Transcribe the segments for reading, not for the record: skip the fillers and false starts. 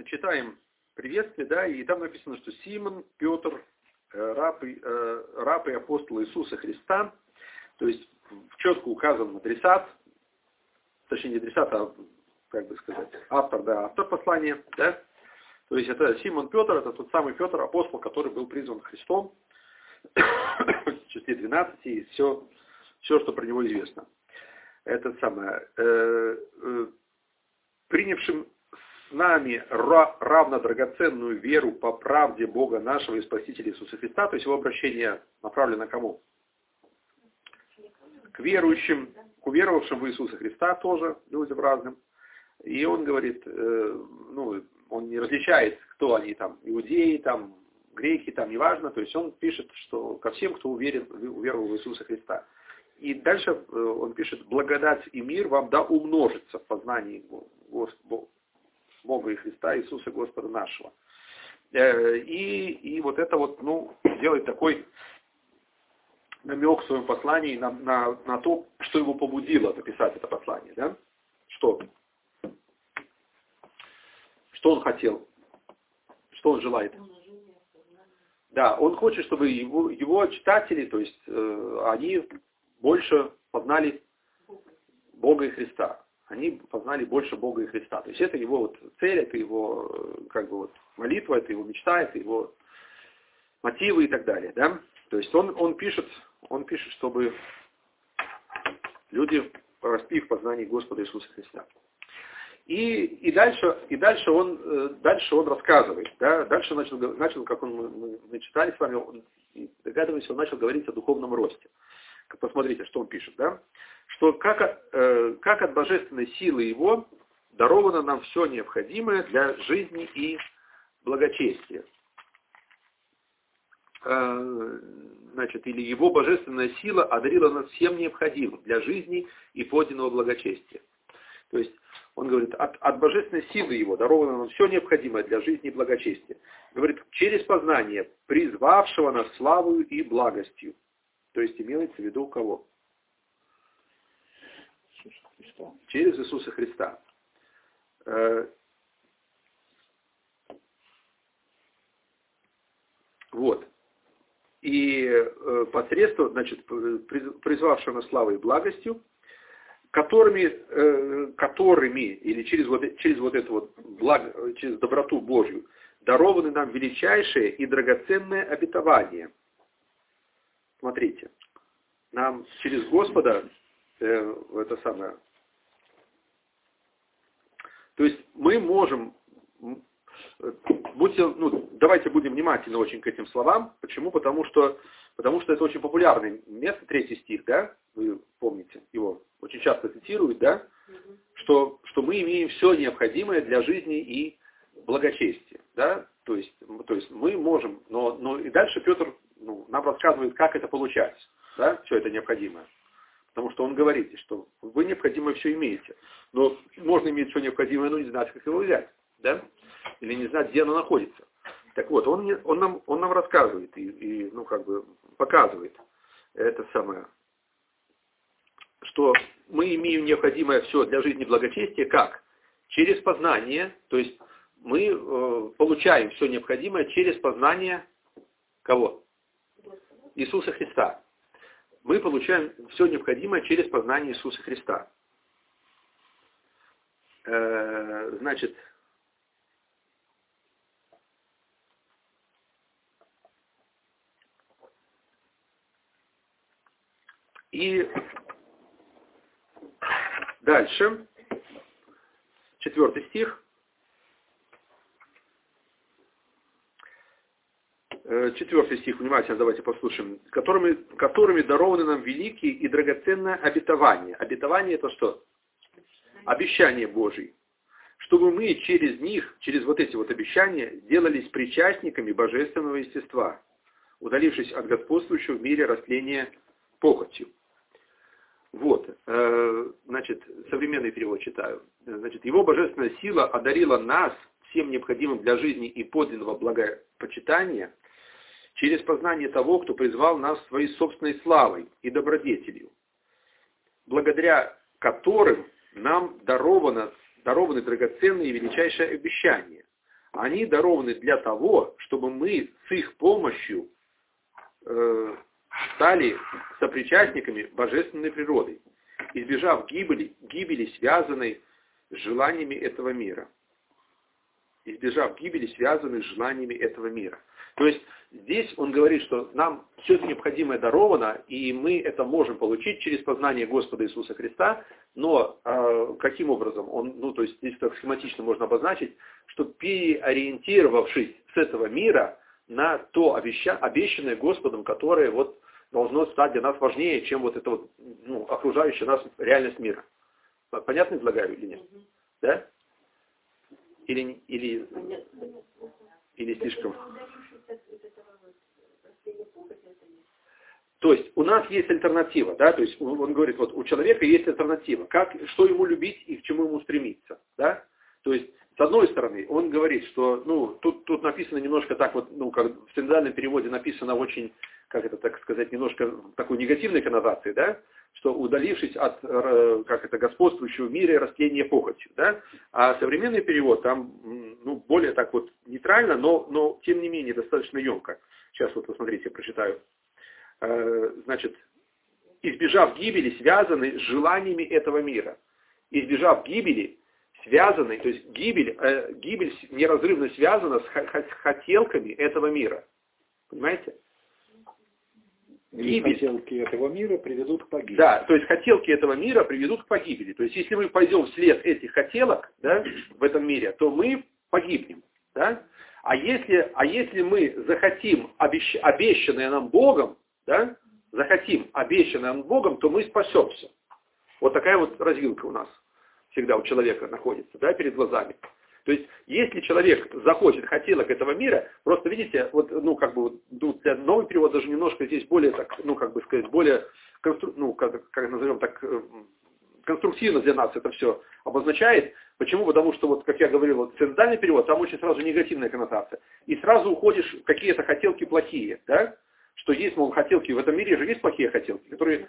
читаем приветствие, да, и там написано, что Симон, Петр, раб и апостол Иисуса Христа, то есть четко указан адресат, точнее не адресат, а, как бы сказать, автор, да, автор послания, да, то есть это Симон Петр, это тот самый Петр, апостол, который был призван Христом, в числе 12, и все, что про него известно. Это самое, принявшим с нами равно драгоценную веру по правде Бога нашего и Спасителя Иисуса Христа, то есть его обращение направлено кому? К верующим, к уверовавшим в Иисуса Христа тоже, людям разным. И он говорит, он не различает, кто они там, иудеи, там, греки, там, неважно, то есть он пишет, что ко всем, кто уверовал в Иисуса Христа. И дальше он пишет, благодать и мир вам да умножится в познании Бога и Христа, Иисуса Господа нашего. И вот это вот, делает такой намек в своем послании на то, что его побудило написать это послание. Да? Что он хотел? Что он желает? Да, он хочет, чтобы его читатели, то есть они больше познали Бога и Христа. Они познали больше Бога и Христа. То есть это его вот цель, это его молитва, это его мечта, это его мотивы и так далее. Да? То есть он пишет, чтобы люди росли в познании Господа Иисуса Христа. И дальше он рассказывает. Да? Дальше начал, как мы читали с вами, догадываемся, он начал говорить о духовном росте. Посмотрите, что он пишет, да? Что как от божественной силы его даровано нам все необходимое для жизни и благочестия. Или его божественная сила одарила нас всем необходимым для жизни и подлинного благочестия. То есть он говорит, от божественной силы его даровано нам все необходимое для жизни и благочестия. Говорит, через познание призвавшего нас славою и благостью. То есть имеется в виду кого? Через Иисуса Христа. Вот. И посредством, призвавшего нас славой и благостью, которыми или через доброту Божью дарованы нам величайшее и драгоценное обетование. Смотрите, нам через Господа то есть мы можем, давайте будем внимательны очень к этим словам. Почему? Потому что это очень популярное место, 3 стих, да? Вы помните, его очень часто цитируют, да? Что мы имеем все необходимое для жизни и благочестия, да? То есть мы можем, но и дальше Петр нам рассказывает, как это получается, да? Все это необходимое. Потому что он говорит, что вы необходимое все имеете. Но можно иметь все необходимое, но не знать, как его взять, да? Или не знать, где оно находится. Так вот, он нам рассказывает и показывает это самое, что мы имеем необходимое все для жизни и благочестия, как? Через познание, то есть мы получаем все необходимое через познание кого? Иисуса Христа. Мы получаем все необходимое через познание Иисуса Христа. И дальше, 4 стих. 4 стих, внимательно давайте послушаем. Которыми дарованы нам великие и драгоценное обетование. Обетование это что? Обещание Божие. Чтобы мы через них, через вот эти вот обещания, сделались причастниками божественного естества, удалившись от господствующего в мире растления похотью. Вот, современный перевод читаю. Его божественная сила одарила нас всем необходимым для жизни и подлинного благопочитания через познание того, кто призвал нас своей собственной славой и добродетелью, благодаря которым нам дарованы драгоценные и величайшие обещания, Они дарованы для того, чтобы мы с их помощью стали сопричастниками божественной природы, избежав гибели, связанной с желаниями этого мира. Избежав гибели, связанной с желаниями этого мира. То есть здесь он говорит, что нам все это необходимое даровано, и мы это можем получить через познание Господа Иисуса Христа, но каким образом? То есть здесь так схематично можно обозначить, что переориентировавшись с этого мира на то обещанное Господом, которое вот должно стать для нас важнее, чем вот эта вот, окружающая нас реальность мира. Понятно излагаю или нет? Да? Или слишком... То есть у нас есть альтернатива, да, то есть он говорит, вот у человека есть альтернатива, что ему любить и к чему ему стремиться, да. То есть с одной стороны он говорит, что, тут написано немножко так вот, как в синодальном переводе написано очень, как это так сказать, немножко такой негативной коннотации, да, что удалившись от, господствующего в мире растления похотью, да, а современный перевод там, более так вот нейтрально, но тем не менее достаточно емко. Сейчас вот посмотрите, я прочитаю. Значит, избежав гибели, связанной с желаниями этого мира. Избежав гибели, связанной, то есть гибель неразрывно связана с хотелками этого мира. Понимаете? Гибель. Хотелки этого мира приведут к погибели. Да, то есть хотелки этого мира приведут к погибели. То есть если мы пойдем вслед этих хотелок, да, в этом мире, то мы погибнем. Да? А если мы захотим обещанное нам Богом, да, то мы спасемся. Вот такая вот развилка у нас всегда у человека находится, да, перед глазами. То есть, если человек захочет хотелок этого мира, просто видите, вот, новый перевод даже немножко здесь более, так, более, назовем так, конструктивно для нас это все обозначает. Почему? Потому что, вот, как я говорил, вот, синодальный перевод, там очень сразу негативная коннотация. И сразу уходишь в какие-то хотелки плохие, да? Что есть, мол, хотелки, в этом мире же есть плохие хотелки, которые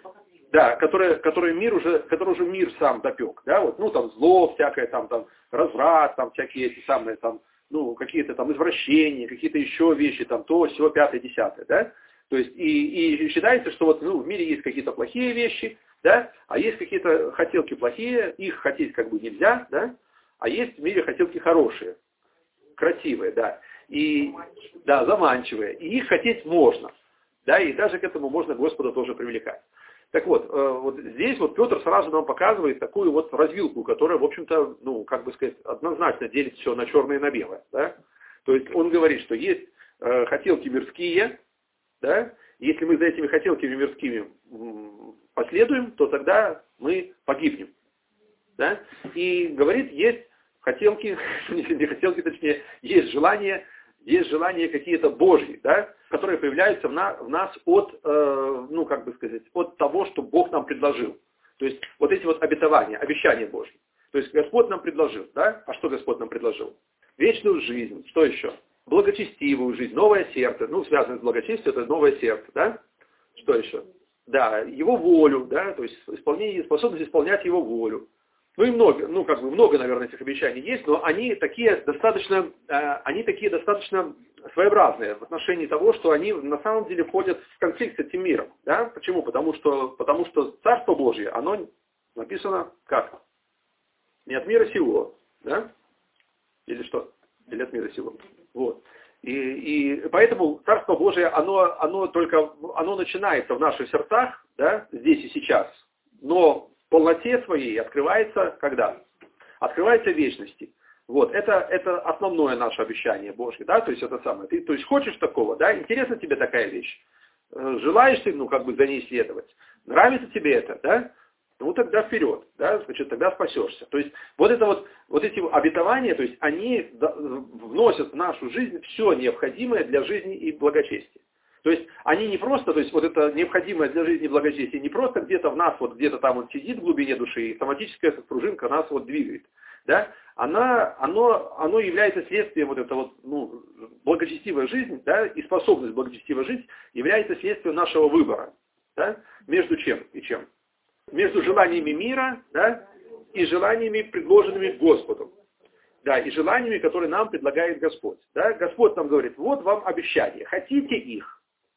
уже мир сам допек, да, вот, там зло всякое, там разврат, там всякие эти самые, там, какие-то там извращения, какие-то еще вещи, там то, сё, 5, 10, да, то есть, и считается, что вот, в мире есть какие-то плохие вещи, да, а есть какие-то хотелки плохие, их хотеть как бы нельзя, да, а есть в мире хотелки хорошие, красивые, да, и, да, заманчивые, и их хотеть можно. Да, и даже к этому можно Господа тоже привлекать. Так вот, вот здесь вот Петр сразу нам показывает такую вот развилку, которая, в общем-то, однозначно делит все на черное и на белое. Да? То есть он говорит, что есть хотелки мирские, да? Если мы за этими хотелками мирскими последуем, то тогда мы погибнем. Да? И говорит, есть хотелки, не хотелки, точнее, есть желания какие-то Божьи, да, которые появляются в нас от того, что Бог нам предложил. То есть вот эти вот обетования, обещания Божьи. То есть Господь нам предложил, да? А что Господь нам предложил? Вечную жизнь, что еще? Благочестивую жизнь, новое сердце. Связано с благочестием, это новое сердце, да? Что еще? Да, Его волю, да, то есть способность исполнять Его волю. И много, наверное, этих обещаний есть, но они такие достаточно своеобразные в отношении того, что они на самом деле входят в конфликт с этим миром. Да? Почему? Потому что Царство Божье, оно написано как? Не от мира сего, да? Или что? Или от мира сего. Вот. И поэтому Царство Божие, оно начинается в наших сердцах, да, здесь и сейчас, но в полноте своей открывается когда? Открывается в вечности. Вот, это основное наше обещание Божье, да, то есть это самое. Ты, то есть хочешь такого, да, интересна тебе такая вещь, желаешь ты, за ней следовать, нравится тебе это, да, тогда вперед, да, значит, тогда спасешься. То есть вот эти обетования, то есть они вносят в нашу жизнь все необходимое для жизни и благочестия. То есть они не просто, то есть вот это необходимое для жизни и благочестия, не просто где-то в нас, вот где-то там он сидит в глубине души, и автоматическая пружинка нас вот двигает. Да? Оно является следствием вот этого благочестивая жизнь, да, и способность благочестиво жить является следствием нашего выбора. Да? Между чем и чем? Между желаниями мира, да, и желаниями, предложенными Господом. Да, и желаниями, которые нам предлагает Господь. Да? Господь нам говорит, вот вам обещание, хотите их?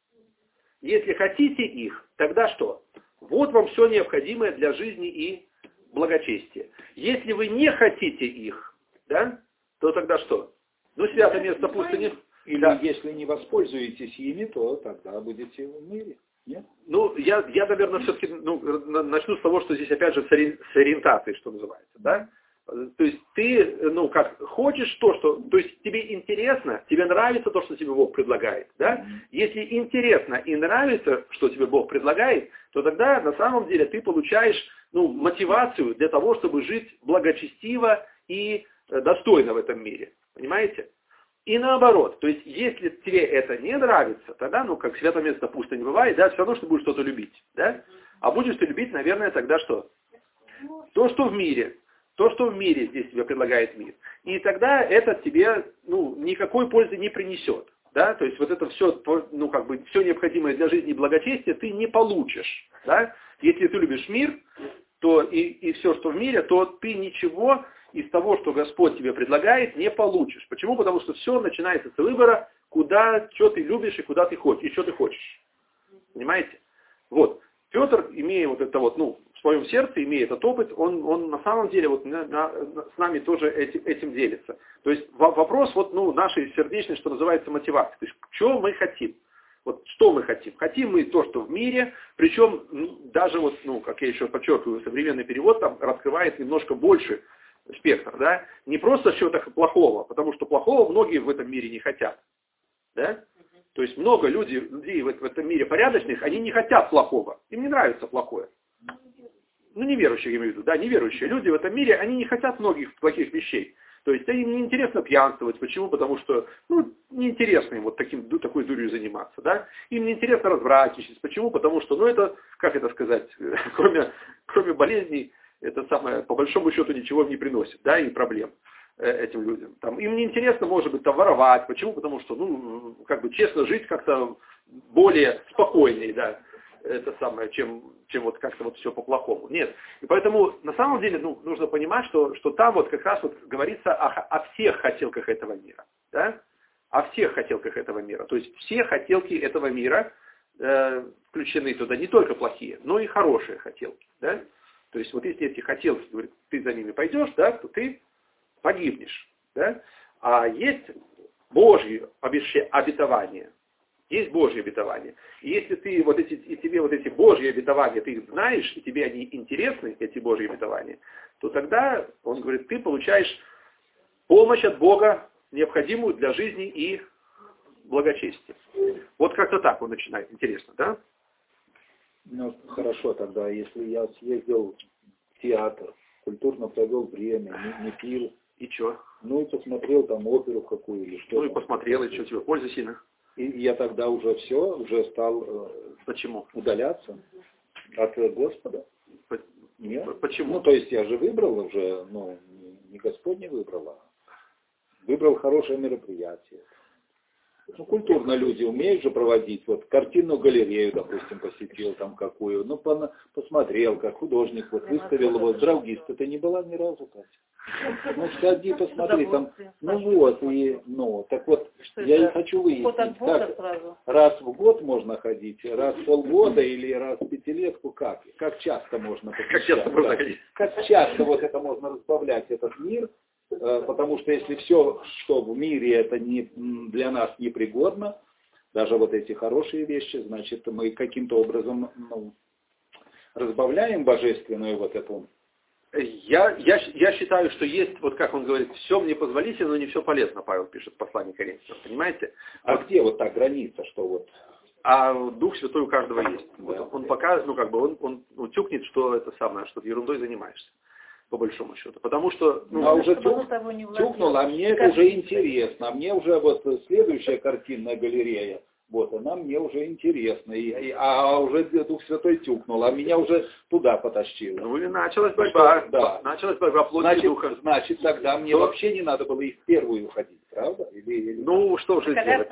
Если хотите их, тогда что? Вот вам все необходимое для жизни и благочестия. Если вы не хотите их, да, то тогда что? Ну, святое место пустыни. Или Да. если не воспользуетесь ими, то тогда будете в мире. Нет? Ну, я наверное, все-таки начну с того, что здесь опять же с ориентацией, что называется, да? То есть ты, как, хочешь то есть тебе интересно, тебе нравится то, что тебе Бог предлагает, да? Если интересно и нравится, что тебе Бог предлагает, то тогда на самом деле ты получаешь, мотивацию для того, чтобы жить благочестиво и достойно в этом мире, понимаете? И наоборот, то есть если тебе это не нравится, тогда, как святое место пусто не бывает, да, все равно, что будешь что-то любить, да? А будешь ты любить, наверное, тогда что? То, что в мире. То, что в мире здесь тебе предлагает мир. И тогда это тебе, никакой пользы не принесет. Да? То есть вот это все, все необходимое для жизни и благочестия ты не получишь. Да? Если ты любишь мир, то и все, что в мире, то ты ничего из того, что Господь тебе предлагает, не получишь. Почему? Потому что все начинается с выбора, что ты любишь и куда ты хочешь, и что ты хочешь. Понимаете? Вот. Петр, имея вот это в своем сердце, имея этот опыт, он на самом деле с нами тоже этим делится. То есть вопрос нашей сердечной, что называется, мотивации. То есть, что мы хотим? Что мы хотим? Хотим мы то, что в мире, причем даже как я еще подчеркиваю, современный перевод там раскрывает немножко больше спектр, да? Не просто чего-то плохого, потому что плохого многие в этом мире не хотят, да? То есть много людей в этом мире порядочных, они не хотят плохого. Им не нравится плохое. Неверующие, я имею в виду, да, неверующие люди в этом мире, они не хотят многих плохих вещей. То есть им не интересно пьянствовать. Почему? Потому что, неинтересно им такой дурью заниматься, да. Им не интересно развратничать. Почему? Потому что, это, как это сказать, кроме болезней, это самое, по большому счету, ничего не приносит, да, и проблем этим людям. Им не интересно, может быть, воровать. Почему? Потому что, честно жить как-то более спокойнее, да, это самое, чем как-то все по-плохому. Нет. И поэтому, на самом деле, нужно понимать, что там как раз говорится о всех хотелках этого мира, да, о всех хотелках этого мира. То есть все хотелки этого мира включены туда, не только плохие, но и хорошие хотелки, да. То есть если эти хотелки, говорит, ты за ними пойдешь, да, то ты погибнешь. Да? А есть Божье обетование. Есть Божье обетование. И если ты тебе эти Божьи обетования, ты их знаешь, и тебе они интересны, эти Божьи обетования, то тогда, он говорит, ты получаешь помощь от Бога, необходимую для жизни и благочестия. Вот как-то так он начинает. Интересно, да? Хорошо тогда, если я съездил в театр, культурно провел время, не пил. И что? И посмотрел там оперу какую или что. И посмотрел, и что тебе, польза сильно? И я тогда уже стал Почему? удаляться от Господа. Нет? Почему? То есть я же выбрал уже, не Господь не выбрал, а выбрал хорошее мероприятие. Культурно люди умеют же проводить. Картинную галерею, допустим, посетил там какую. Посмотрел, как художник выставил его. Драугист, это не была ни разу, Катя. Сходи, посмотри, там, так вот, я и хочу выяснить, как раз в год можно ходить, раз в полгода или раз в пятилетку, как часто можно посещать, как часто это можно разбавлять, этот мир. Потому что если все, что в мире, это для нас непригодно, даже эти хорошие вещи, значит, мы каким-то образом разбавляем божественную эту. Я считаю, что есть, как он говорит, все мне позволительно, но не все полезно, Павел пишет в послании к Коринфянам, понимаете? А где та граница, что А Дух Святой у каждого есть. Да. Он пока, он тюкнет, что это самое, что ты ерундой занимаешься. По большому счету. Потому что... уже тюкнула, а мне это уже интересно. А мне уже следующая картинная галерея, она мне уже интересна. А уже Дух Святой тюкнул, а меня уже туда потащило. И началась борьба. Да. Началась борьба плоти духа. Значит, тогда мне вообще не надо было и в первую уходить, правда? Или... что же делать?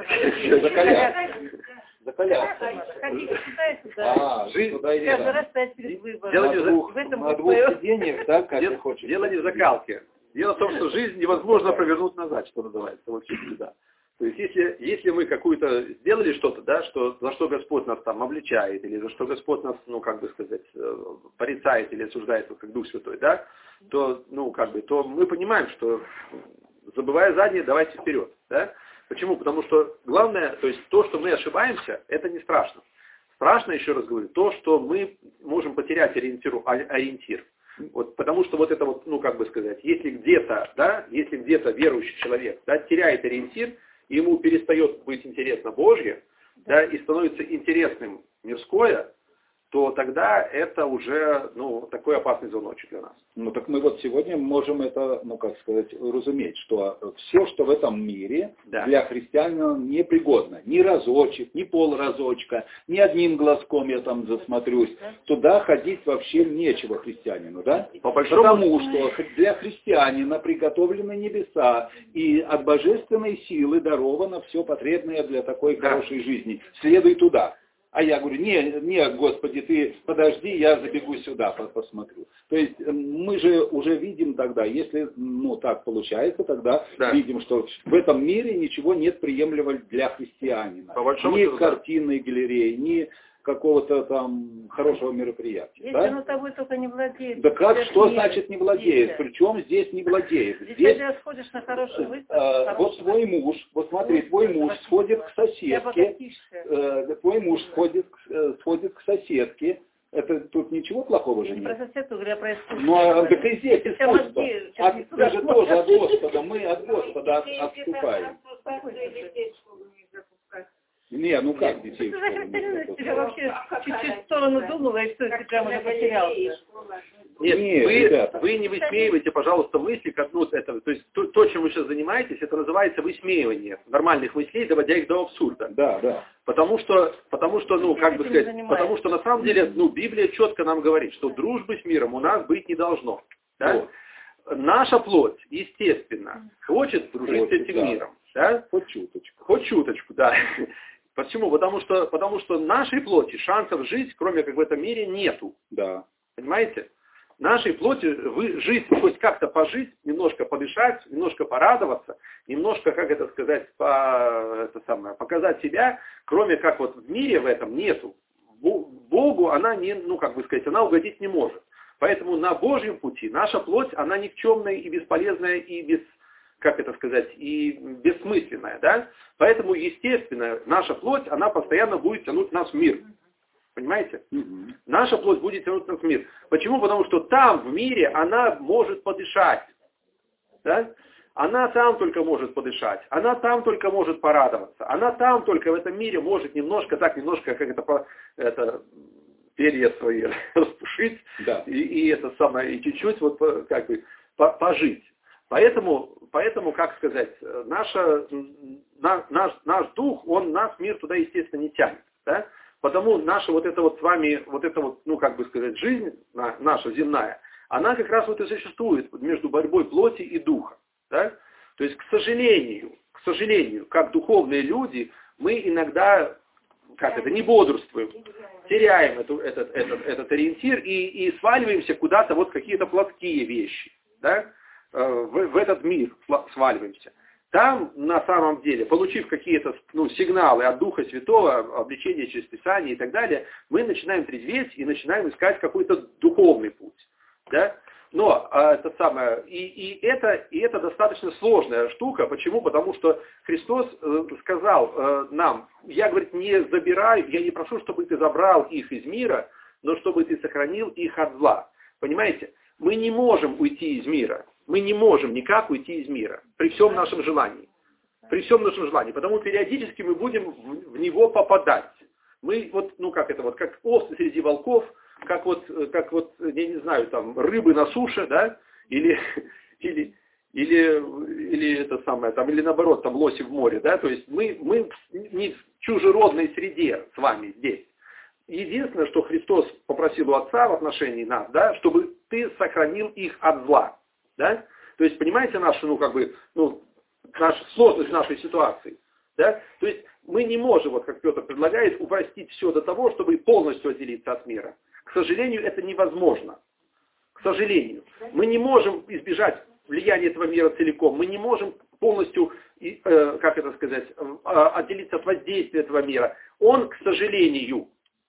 Закаляться. Жизнь. На двух сиденьях, как ты хочешь. Дело не в закалке. Дело в том, что жизнь невозможно провернуть назад, что называется, вот всегда. То есть, если мы какую-то сделали что-то, да, за что Господь нас там обличает, или за что Господь нас, ну, как бы сказать, порицает или осуждает, как Дух Святой, да, то, ну, как бы, то мы понимаем, что, забывая заднее, давайте вперед, да. Почему? Потому что главное, то есть то, что мы ошибаемся, это не страшно. Страшно, еще раз говорю, то, что мы можем потерять ориентир. Вот, потому что вот это вот, ну, как бы сказать, если где-то верующий человек, да, теряет ориентир, и ему перестает быть интересно Божье, да, и становится интересным мирское, то тогда это уже, ну, такой опасный звоночек для нас. Ну, так мы вот сегодня можем это, ну, как сказать, разуметь, что все, что в этом мире, да, для христианина непригодно. Ни разочек, ни полразочка, ни одним глазком я там засмотрюсь. Туда ходить вообще нечего христианину, да? Потому что для христианина приготовлены небеса, и от божественной силы даровано все потребное для такой хорошей жизни. Следуй туда. А я говорю, не, Господи, ты подожди, я забегу сюда, посмотрю. То есть мы же уже видим тогда, если, ну, так получается, тогда видим, что в этом мире ничего нет приемлемого для христианина. Ни картинной галереи, ни какого-то там хорошего мероприятия. Если оно тобой только не владеет. Да как, что значит не владеет? Причем здесь не владеет? Здесь когда сходишь на хорошую выставку. Вот твой муж, вот смотри, твой муж сходит к соседке, твой муж сходит к соседке. Это тут ничего плохого же нет. Про соседку, говоря про искусство. Ну, а так и здесь искусство. А ты же тоже от Господа, мы от Господа отступаем. Не, ну как детей? Ты за тебя вообще чуть-чуть в сторону думала, и что, ты прямо уже потерялся. Нет, вы не высмеивайте, пожалуйста, мысли, как, ну, это, то есть то, чем вы сейчас занимаетесь, это называется высмеивание нормальных мыслей, доводя их до абсурда. Да, да. Потому что, ну, как бы сказать, потому что на самом деле, ну, Библия четко нам говорит, что дружбы с миром у нас быть не должно. Да? Наша плоть, естественно, хочет дружить с этим миром. Да? Хоть чуточку. Хоть чуточку, да. Почему? Потому что нашей плоти шансов жить, кроме как в этом мире, нету. Да. Понимаете? Нашей плоти жить, хоть как-то пожить, немножко подышать, немножко порадоваться, немножко, как это сказать, показать себя, кроме как вот в мире в этом нету. Богу она не, ну как бы сказать, она угодить не может. Поэтому на Божьем пути наша плоть, она никчемная и бесполезная и как это сказать, и бессмысленная, да? Поэтому, естественно, наша плоть, она постоянно будет тянуть нас в мир. Понимаете? Наша плоть будет тянуть нас в мир. Почему? Потому что там, в мире, она может подышать. Да? Она там только может подышать. Она там только может порадоваться. Она там только в этом мире может немножко, как это перья свои распушить. Да. И это самое, и чуть-чуть вот как бы пожить. Поэтому, как сказать, наш дух, нас мир туда, естественно, не тянет. Да? Потому наша вот эта вот с вами, вот эта вот, ну как бы сказать, жизнь наша земная, она как раз вот и существует между борьбой плоти и духа. Да? То есть, к сожалению, как духовные люди, мы иногда, не бодрствуем, теряем этот ориентир и сваливаемся куда-то вот какие-то плотские вещи. Да? В этот мир сваливаемся. Там, на самом деле, получив какие-то сигналы от Духа Святого, обличения через Писание и так далее, мы начинаем трезветь и начинаем искать какой-то духовный путь. Да? Но это достаточно сложная штука. Почему? Потому что Христос сказал нам, я, говорит, не забираю, я не прошу, чтобы ты забрал их из мира, но чтобы ты сохранил их от зла. Понимаете? Мы не можем уйти из мира. Мы не можем никак уйти из мира, при всем нашем желании. При всем нашем желании. Потому периодически мы будем в него попадать. Мы как овцы среди волков, как я не знаю, там, рыбы на суше, да, или наоборот, там, лоси в море, да, то есть мы не в чужеродной среде с вами здесь. Единственное, что Христос попросил у Отца в отношении нас, да, чтобы ты сохранил их от зла. Да? То есть, понимаете, нашу сложность нашей ситуации. Да? То есть, мы не можем, вот как Петр предлагает, упростить все до того, чтобы полностью отделиться от мира. К сожалению, это невозможно. К сожалению. Мы не можем избежать влияние этого мира целиком. Мы не можем полностью, отделиться от воздействия этого мира. Он, к сожалению,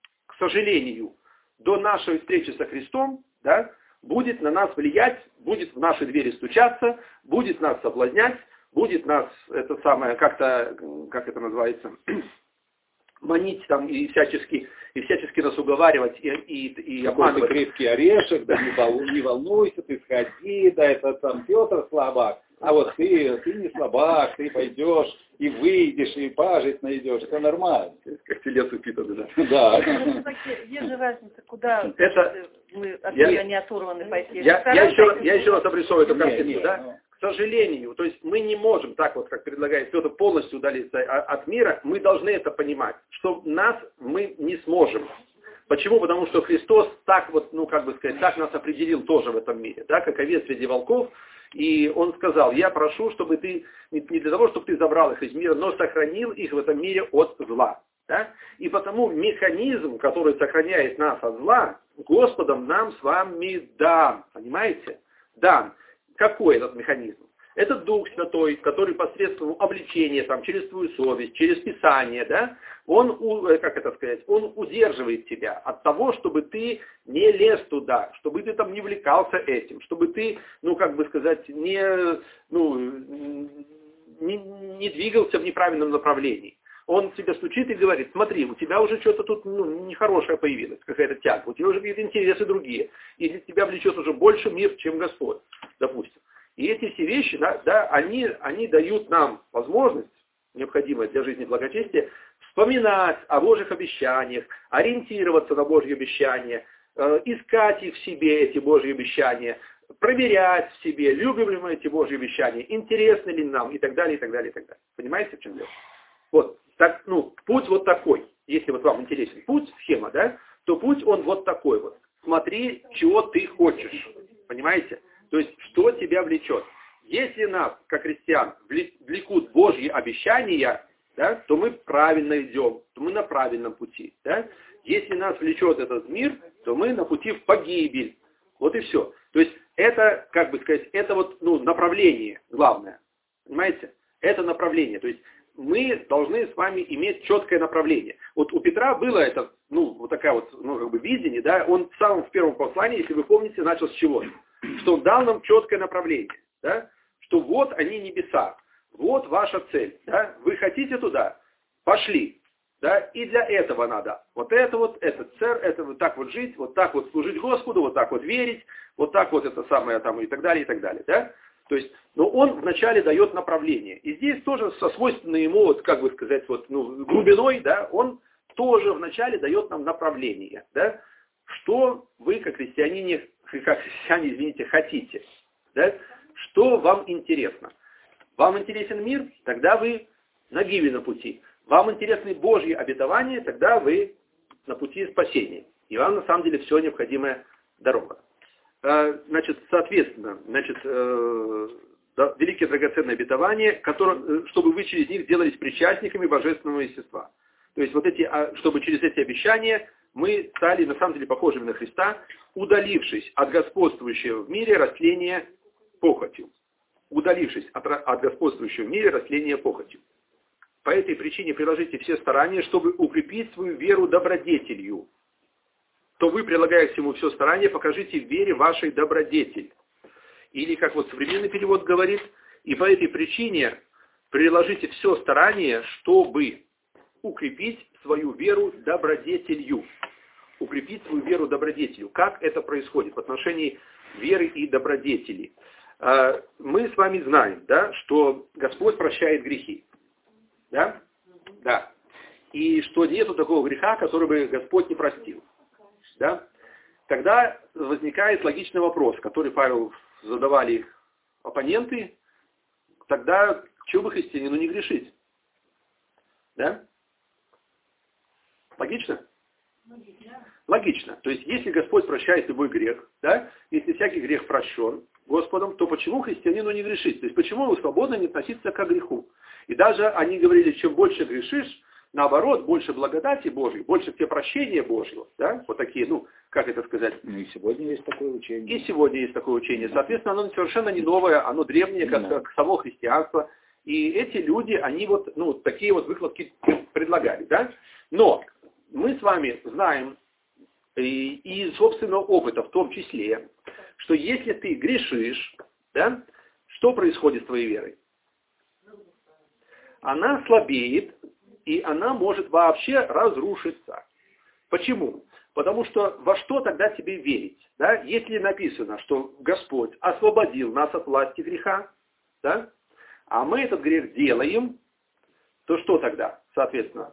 до нашей встречи со Христом, да, будет на нас влиять, будет в наши двери стучаться, будет нас соблазнять, будет нас, как это называется, манить там и всячески нас уговаривать и обманывать. Крепкий орешек, да, не волнуйся, ты сходи, да, это там Петр слабак, а вот ты не слабак, ты пойдешь и выйдешь, и пажить найдешь, это нормально. Как телец упитанный, да. Да. Есть же разница, куда мы от я, нее не оторваны пойти. Я еще раз обрисовываю эту картину, да. К сожалению, то есть мы не можем так вот, как предлагает Петр, полностью удалиться от мира. Мы должны это понимать, что мы не сможем. Почему? Потому что Христос так вот, так нас определил тоже в этом мире, да, как овец среди волков. И Он сказал: я прошу, чтобы ты, не для того, чтобы ты забрал их из мира, но сохранил их в этом мире от зла. Да? И потому механизм, который сохраняет нас от зла, Господом нам с вами дан. Понимаете? Дан. Какой этот механизм? Это Дух Святой, который посредством обличения, там, через твою совесть, через Писание, да, он удерживает тебя от того, чтобы ты не лез туда, чтобы ты там не увлекался этим, чтобы ты, не двигался в неправильном направлении. Он тебе стучит и говорит: смотри, у тебя уже что-то тут нехорошее появилось, какая-то тяга, у тебя уже какие-то интересы другие, и тебя влечет уже больше мир, чем Господь, допустим. И эти все вещи, они дают нам возможность, необходимую для жизни благочестия, вспоминать о Божьих обещаниях, ориентироваться на Божьи обещания, искать их в себе, эти Божьи обещания, проверять в себе, любим ли мы эти Божьи обещания, интересны ли нам, и так далее, и так далее, и так далее. Понимаете, в чем дело? Вот, так, путь вот такой. Если вот вам интересен путь, схема, да, то путь он вот такой вот. Смотри, чего ты хочешь. Понимаете? То есть, что тебя влечет. Если нас, как христиан, влекут Божьи обещания, да, то мы правильно идем, то мы на правильном пути. Да? Если нас влечет этот мир, то мы на пути в погибель. Вот и все. То есть, это, это вот направление главное. Понимаете? Это направление. То есть, мы должны с вами иметь четкое направление. Вот у Петра было это, вот такая вот, видение, да, он в первом послании, если вы помните, начал с чего? Что он дал нам четкое направление, да, что вот они небеса, вот ваша цель, да, вы хотите туда, пошли, да, и для этого надо это вот так вот жить, вот так вот служить Господу, вот так вот верить, вот так вот это самое там и так далее, да. То есть, но он вначале дает направление. И здесь тоже со свойственной ему, глубиной, да, он тоже вначале дает нам направление, да, что вы, как христиане, хотите, да, что вам интересно. Вам интересен мир, тогда вы на гибельном пути. Вам интересны Божьи обетования, тогда вы на пути спасения. И вам, на самом деле, все необходимая дорога. Соответственно, великие драгоценные обетования, чтобы вы через них делались причастниками божественного естества. То есть чтобы через эти обещания мы стали, на самом деле, похожими на Христа, удалившись от господствующего в мире растления похотью. Удалившись от господствующего в мире растления похотью. По этой причине приложите все старания, чтобы укрепить свою веру добродетелью. То вы, прилагая к всему все старание, покажите в вере вашей добродетель. Или, как вот современный перевод говорит, и по этой причине приложите все старание, чтобы укрепить свою веру добродетелью. Укрепить свою веру добродетелью. Как это происходит в отношении веры и добродетели? Мы с вами знаем, да, что Господь прощает грехи. Да? Да. И что нету такого греха, который бы Господь не простил. Да? Тогда возникает логичный вопрос, который Павел задавали оппоненты. Тогда чего бы христианину не грешить? Да? Логично? Логично. То есть, если Господь прощает любой грех, да, если всякий грех прощен Господом, то почему христианину не грешить? То есть, почему свободно не относиться к греху? И даже они говорили, чем больше грешишь, наоборот, больше благодати Божьей, больше прощения Божьего, да, вот такие, ну, как это сказать? Ну и сегодня есть такое учение. И сегодня есть такое учение. Соответственно, оно совершенно не новое, оно древнее, как само христианство. И эти люди, они вот, ну, такие вот выкладки предлагали, да. Но мы с вами знаем и из собственного опыта в том числе, что если ты грешишь, да, что происходит с твоей верой? Она слабеет, и она может вообще разрушиться. Почему? Потому что во что тогда тебе верить? Да? Если написано, что Господь освободил нас от власти греха, да? А мы этот грех делаем, то что тогда, соответственно?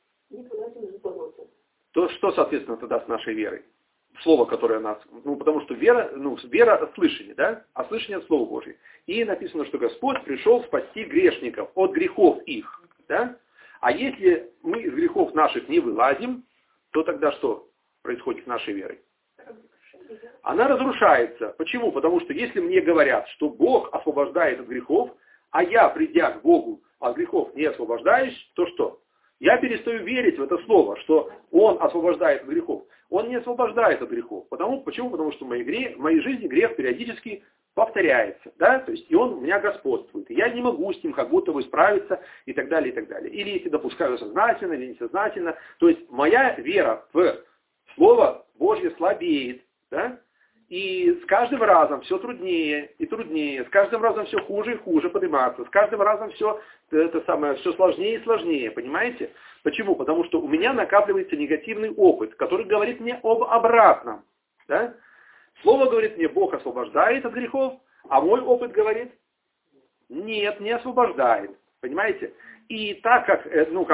То что, соответственно, тогда с нашей верой? Слово, которое нас... Ну, потому что вера, вера от слышания, да? А слышание от Слова Божьего. И написано, что Господь пришел спасти грешников от грехов их, да? А если мы из грехов наших не вылазим, то тогда что происходит с нашей верой? Она разрушается. Почему? Потому что если мне говорят, что Бог освобождает от грехов, а я, придя к Богу, от грехов не освобождаюсь, то что? Я перестаю верить в это слово, что Он освобождает от грехов. Он не освобождает от грехов. Почему? Потому что в моей жизни грех периодически повторяется. Да? То есть и он у меня господствует. И я не могу с ним как будто бы справиться и так далее, и так далее. Или если допускаю сознательно, или несознательно. То есть моя вера в Слово Божье слабеет. Да? И с каждым разом все труднее и труднее, с каждым разом все хуже и хуже подниматься, с каждым разом все сложнее и сложнее, понимаете? Почему? Потому что у меня накапливается негативный опыт, который говорит мне об обратном. Да? Слово говорит мне, Бог освобождает от грехов, а мой опыт говорит, нет, не освобождает. Понимаете? И так как,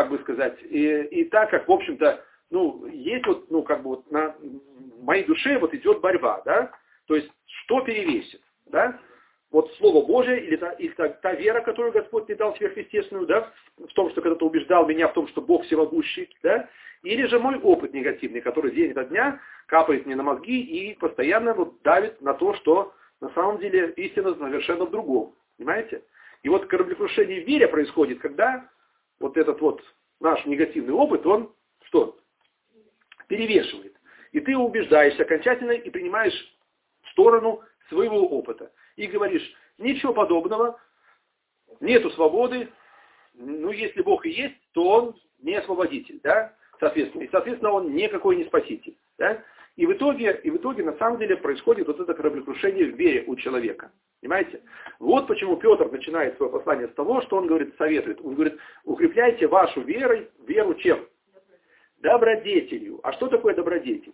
и так как, в общем-то, есть вот, на моей душе вот идет борьба, да? То есть, что перевесит, да? Вот Слово Божие или та вера, которую Господь мне дал сверхъестественную, да? В том, что когда-то убеждал меня в том, что Бог всемогущий, да? Или же мой опыт негативный, который день ото дня капает мне на мозги и постоянно вот давит на то, что на самом деле истина совершенно в другом. Понимаете? И вот кораблекрушение в вере происходит, когда вот этот вот наш негативный опыт, он что? Перевешивает. И ты убеждаешься окончательно и принимаешь сторону своего опыта. И говоришь, ничего подобного, нету свободы, если Бог и есть, то Он не освободитель, да? Соответственно, Он никакой не спаситель, да? И в итоге на самом деле происходит вот это кораблекрушение в вере у человека. Понимаете? Вот почему Петр начинает свое послание с того, что он говорит, советует. Он говорит, укрепляйте вашу веру чем? Добродетелью. А что такое добродетель?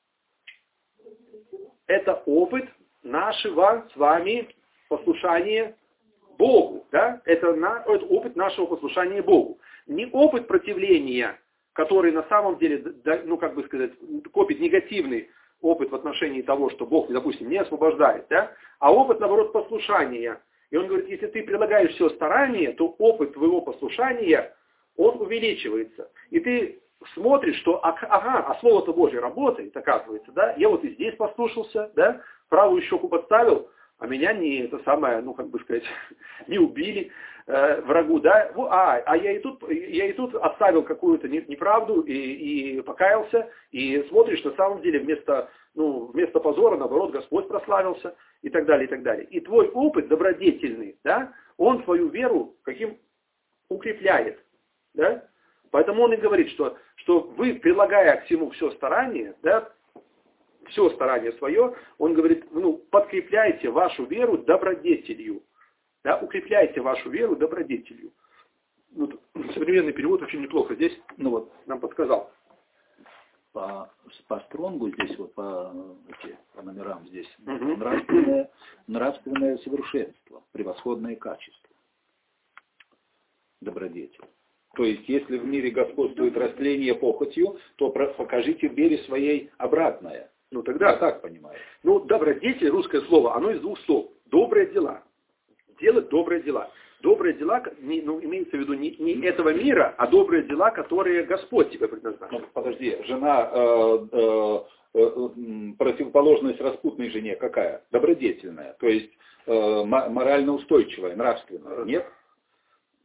Это опыт нашего с вами послушания Богу. Да? Это опыт нашего послушания Богу. Не опыт противления, который на самом деле, копит негативный опыт в отношении того, что Бог, допустим, не освобождает, да? А опыт, наоборот, послушания. И он говорит, если ты прилагаешь все старание, то опыт твоего послушания, он увеличивается. И ты смотришь, что, а Слово-то Божье работает, оказывается, да? Я вот и здесь послушался, да? Правую щеку подставил, а меня не не убили врагу, да? Я и тут отставил какую-то неправду и покаялся, и смотришь, на самом деле вместо позора, наоборот, Господь прославился, и так далее, и так далее. И твой опыт добродетельный, да, он твою веру каким укрепляет, да? Поэтому он и говорит, что вы, прилагая к всему все старание, да, все старание свое, он говорит, подкрепляйте вашу веру добродетелью. Да, укрепляйте вашу веру добродетелью. Современный перевод очень неплохо здесь нам подсказал. По стронгу здесь, по номерам здесь, нравственное совершенство, превосходное качество, добродетель. То есть, если в мире господствует растление похотью, то покажите в вере своей обратное. Тогда я так понимаю. Добродетель, русское слово, оно из двух слов. Добрые дела. Делать добрые дела. Добрые дела, имеется в виду не этого мира, а добрые дела, которые Господь тебе предназначил. Подожди, жена, противоположность распутной жене какая? Добродетельная, то есть морально устойчивая, нравственная, нет?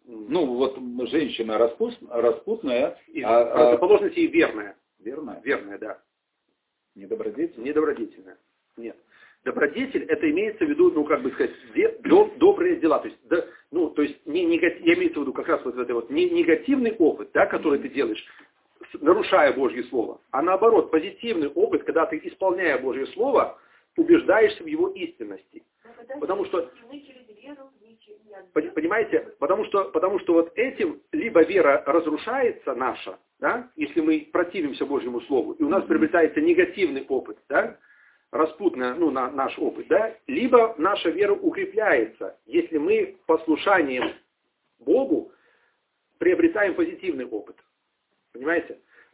Ну, вот женщина распутная, противоположность ей верная. Верная? Верная, да. Недобродетельная? Недобродетельная. Нет. Добродетель, это имеется в виду, ну, как бы сказать, добрые дела. То есть, да, ну, то есть я имею в виду как раз вот это вот не негативный опыт, да, который ты делаешь, нарушая Божье Слово, а наоборот, позитивный опыт, когда ты, исполняя Божье Слово, убеждаешься в его истинности. Потому что, понимаете, потому что вот этим либо вера разрушается наша, да, если мы противимся Божьему Слову, и у нас приобретается негативный опыт, да, распутный, ну, наш опыт, да, либо наша вера укрепляется, если мы послушанием Богу приобретаем позитивный опыт. Понимаете?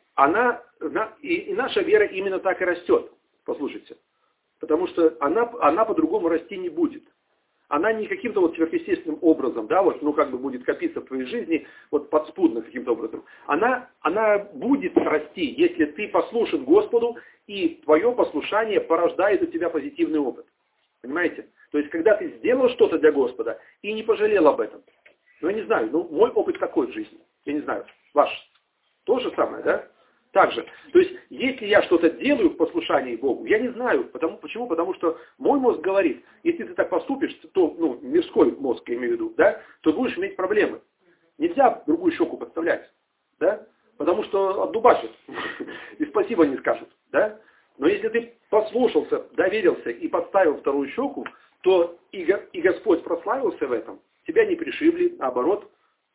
И наша вера именно так и растет. Послушайте. Потому что она по-другому расти не будет. Она не каким-то вот сверхъестественным образом, да, вот, ну, как бы будет копиться в твоей жизни, вот подспудно каким-то образом. Она будет расти, если ты послушен Господу, и твое послушание порождает у тебя позитивный опыт. Понимаете? То есть, когда ты сделал что-то для Господа и не пожалел об этом. Ну, я не знаю, ну, мой опыт такой в жизни. Я не знаю, ваш. То же самое, да? Так же. То есть, если я что-то делаю в послушании Богу, я не знаю. Почему? Потому что мой мозг говорит, если ты так поступишь, то, ну, мирской мозг, я имею в виду, да, то будешь иметь проблемы. Нельзя другую щеку подставлять, да? Потому что отдубасят. И спасибо не скажут, да? Но если ты послушался, доверился и подставил вторую щеку, то и Господь прославился в этом. Тебя не пришибли, наоборот,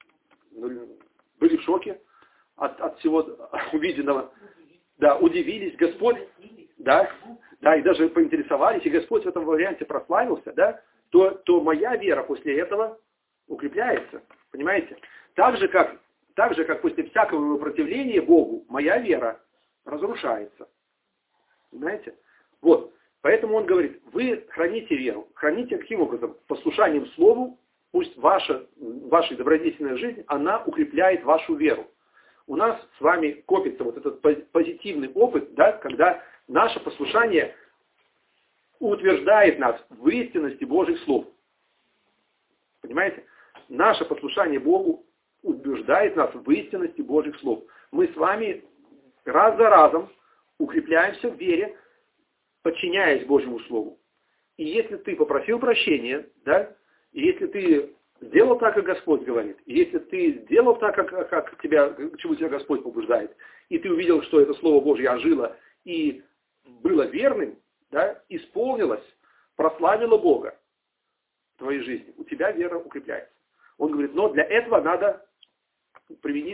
были в шоке от всего увиденного. Да, удивились, Господь, да, и даже поинтересовались, и Господь в этом варианте прославился, да, то моя вера после этого укрепляется, понимаете? Так же, как после всякого противления Богу, моя вера разрушается. Понимаете? Вот. Поэтому он говорит, вы храните веру. Храните каким образом? Послушанием Слову, пусть ваша добродетельная жизнь, она укрепляет вашу веру. У нас с вами копится вот этот позитивный опыт, да, когда наше послушание утверждает нас в истинности Божьих слов. Понимаете? Наше послушание Богу убеждает нас в истинности Божьих слов. Мы с вами раз за разом укрепляемся в вере, подчиняясь Божьему Слову. И если ты попросил прощения, да, и если ты сделал так, как Господь говорит, и если ты сделал так, к чему тебя Господь побуждает, и ты увидел, что это Слово Божье ожило и было верным, да, исполнилось, прославило Бога в твоей жизни, у тебя вера укрепляется. Он говорит, но для этого надо применить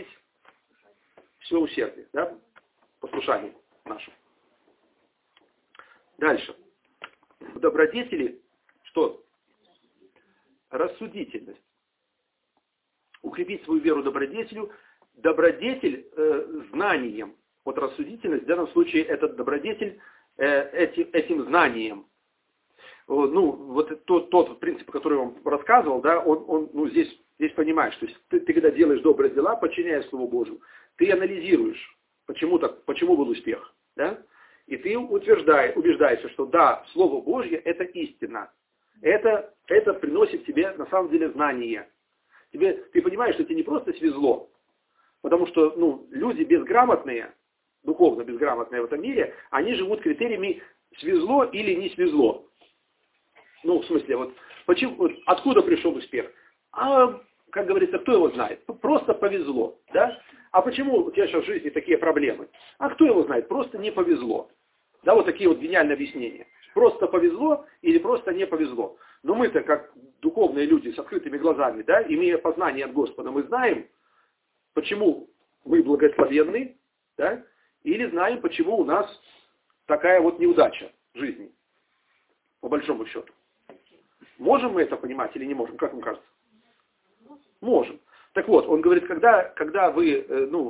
все усердие, да, послушание наше. Дальше. В добродетели что? Рассудительность. Укрепить свою веру добродетелю. Добродетель знанием. Вот рассудительность, в данном случае этот добродетель этим знанием. Ну, вот тот принцип, который я вам рассказывал, да, он ну, здесь понимаешь, то есть ты когда делаешь добрые дела, подчиняясь Слову Божьему, ты анализируешь, почему был успех, да, и ты убеждаешься, что да, Слово Божье это истина, это приносит тебе на самом деле знание. Ты понимаешь, что тебе не просто свезло, потому что ну, люди безграмотные, духовно безграмотные в этом мире, они живут критериями свезло или не свезло. Ну, в смысле, вот откуда пришел успех? А, как говорится, кто его знает? Просто повезло, да? А почему у тебя сейчас в жизни такие проблемы? А кто его знает? Просто не повезло. Да, вот такие вот гениальные объяснения. Просто повезло или просто не повезло. Но мы-то, как духовные люди с открытыми глазами, да, имея познание от Господа, мы знаем, почему мы благословенны, да, или знаем, почему у нас такая вот неудача в жизни, по большому счету. Можем мы это понимать или не можем? Как вам кажется? Можем. Так вот, он говорит, когда вы,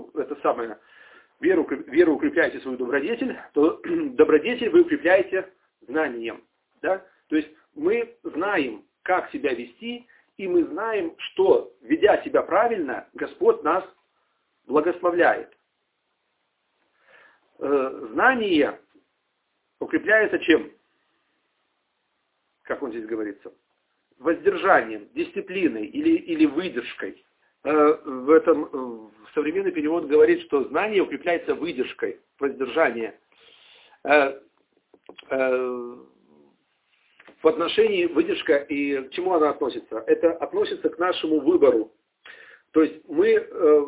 веру укрепляете свою добродетель, то добродетель вы укрепляете знанием. Да? То есть мы знаем, как себя вести, и мы знаем, что, ведя себя правильно, Господь нас благословляет. Знание укрепляется чем? Как он здесь говорится? Воздержанием, дисциплиной или выдержкой. современный перевод говорит, что знание укрепляется выдержкой, воздержание. В отношении выдержка и к чему она относится? Это относится к нашему выбору. То есть мы,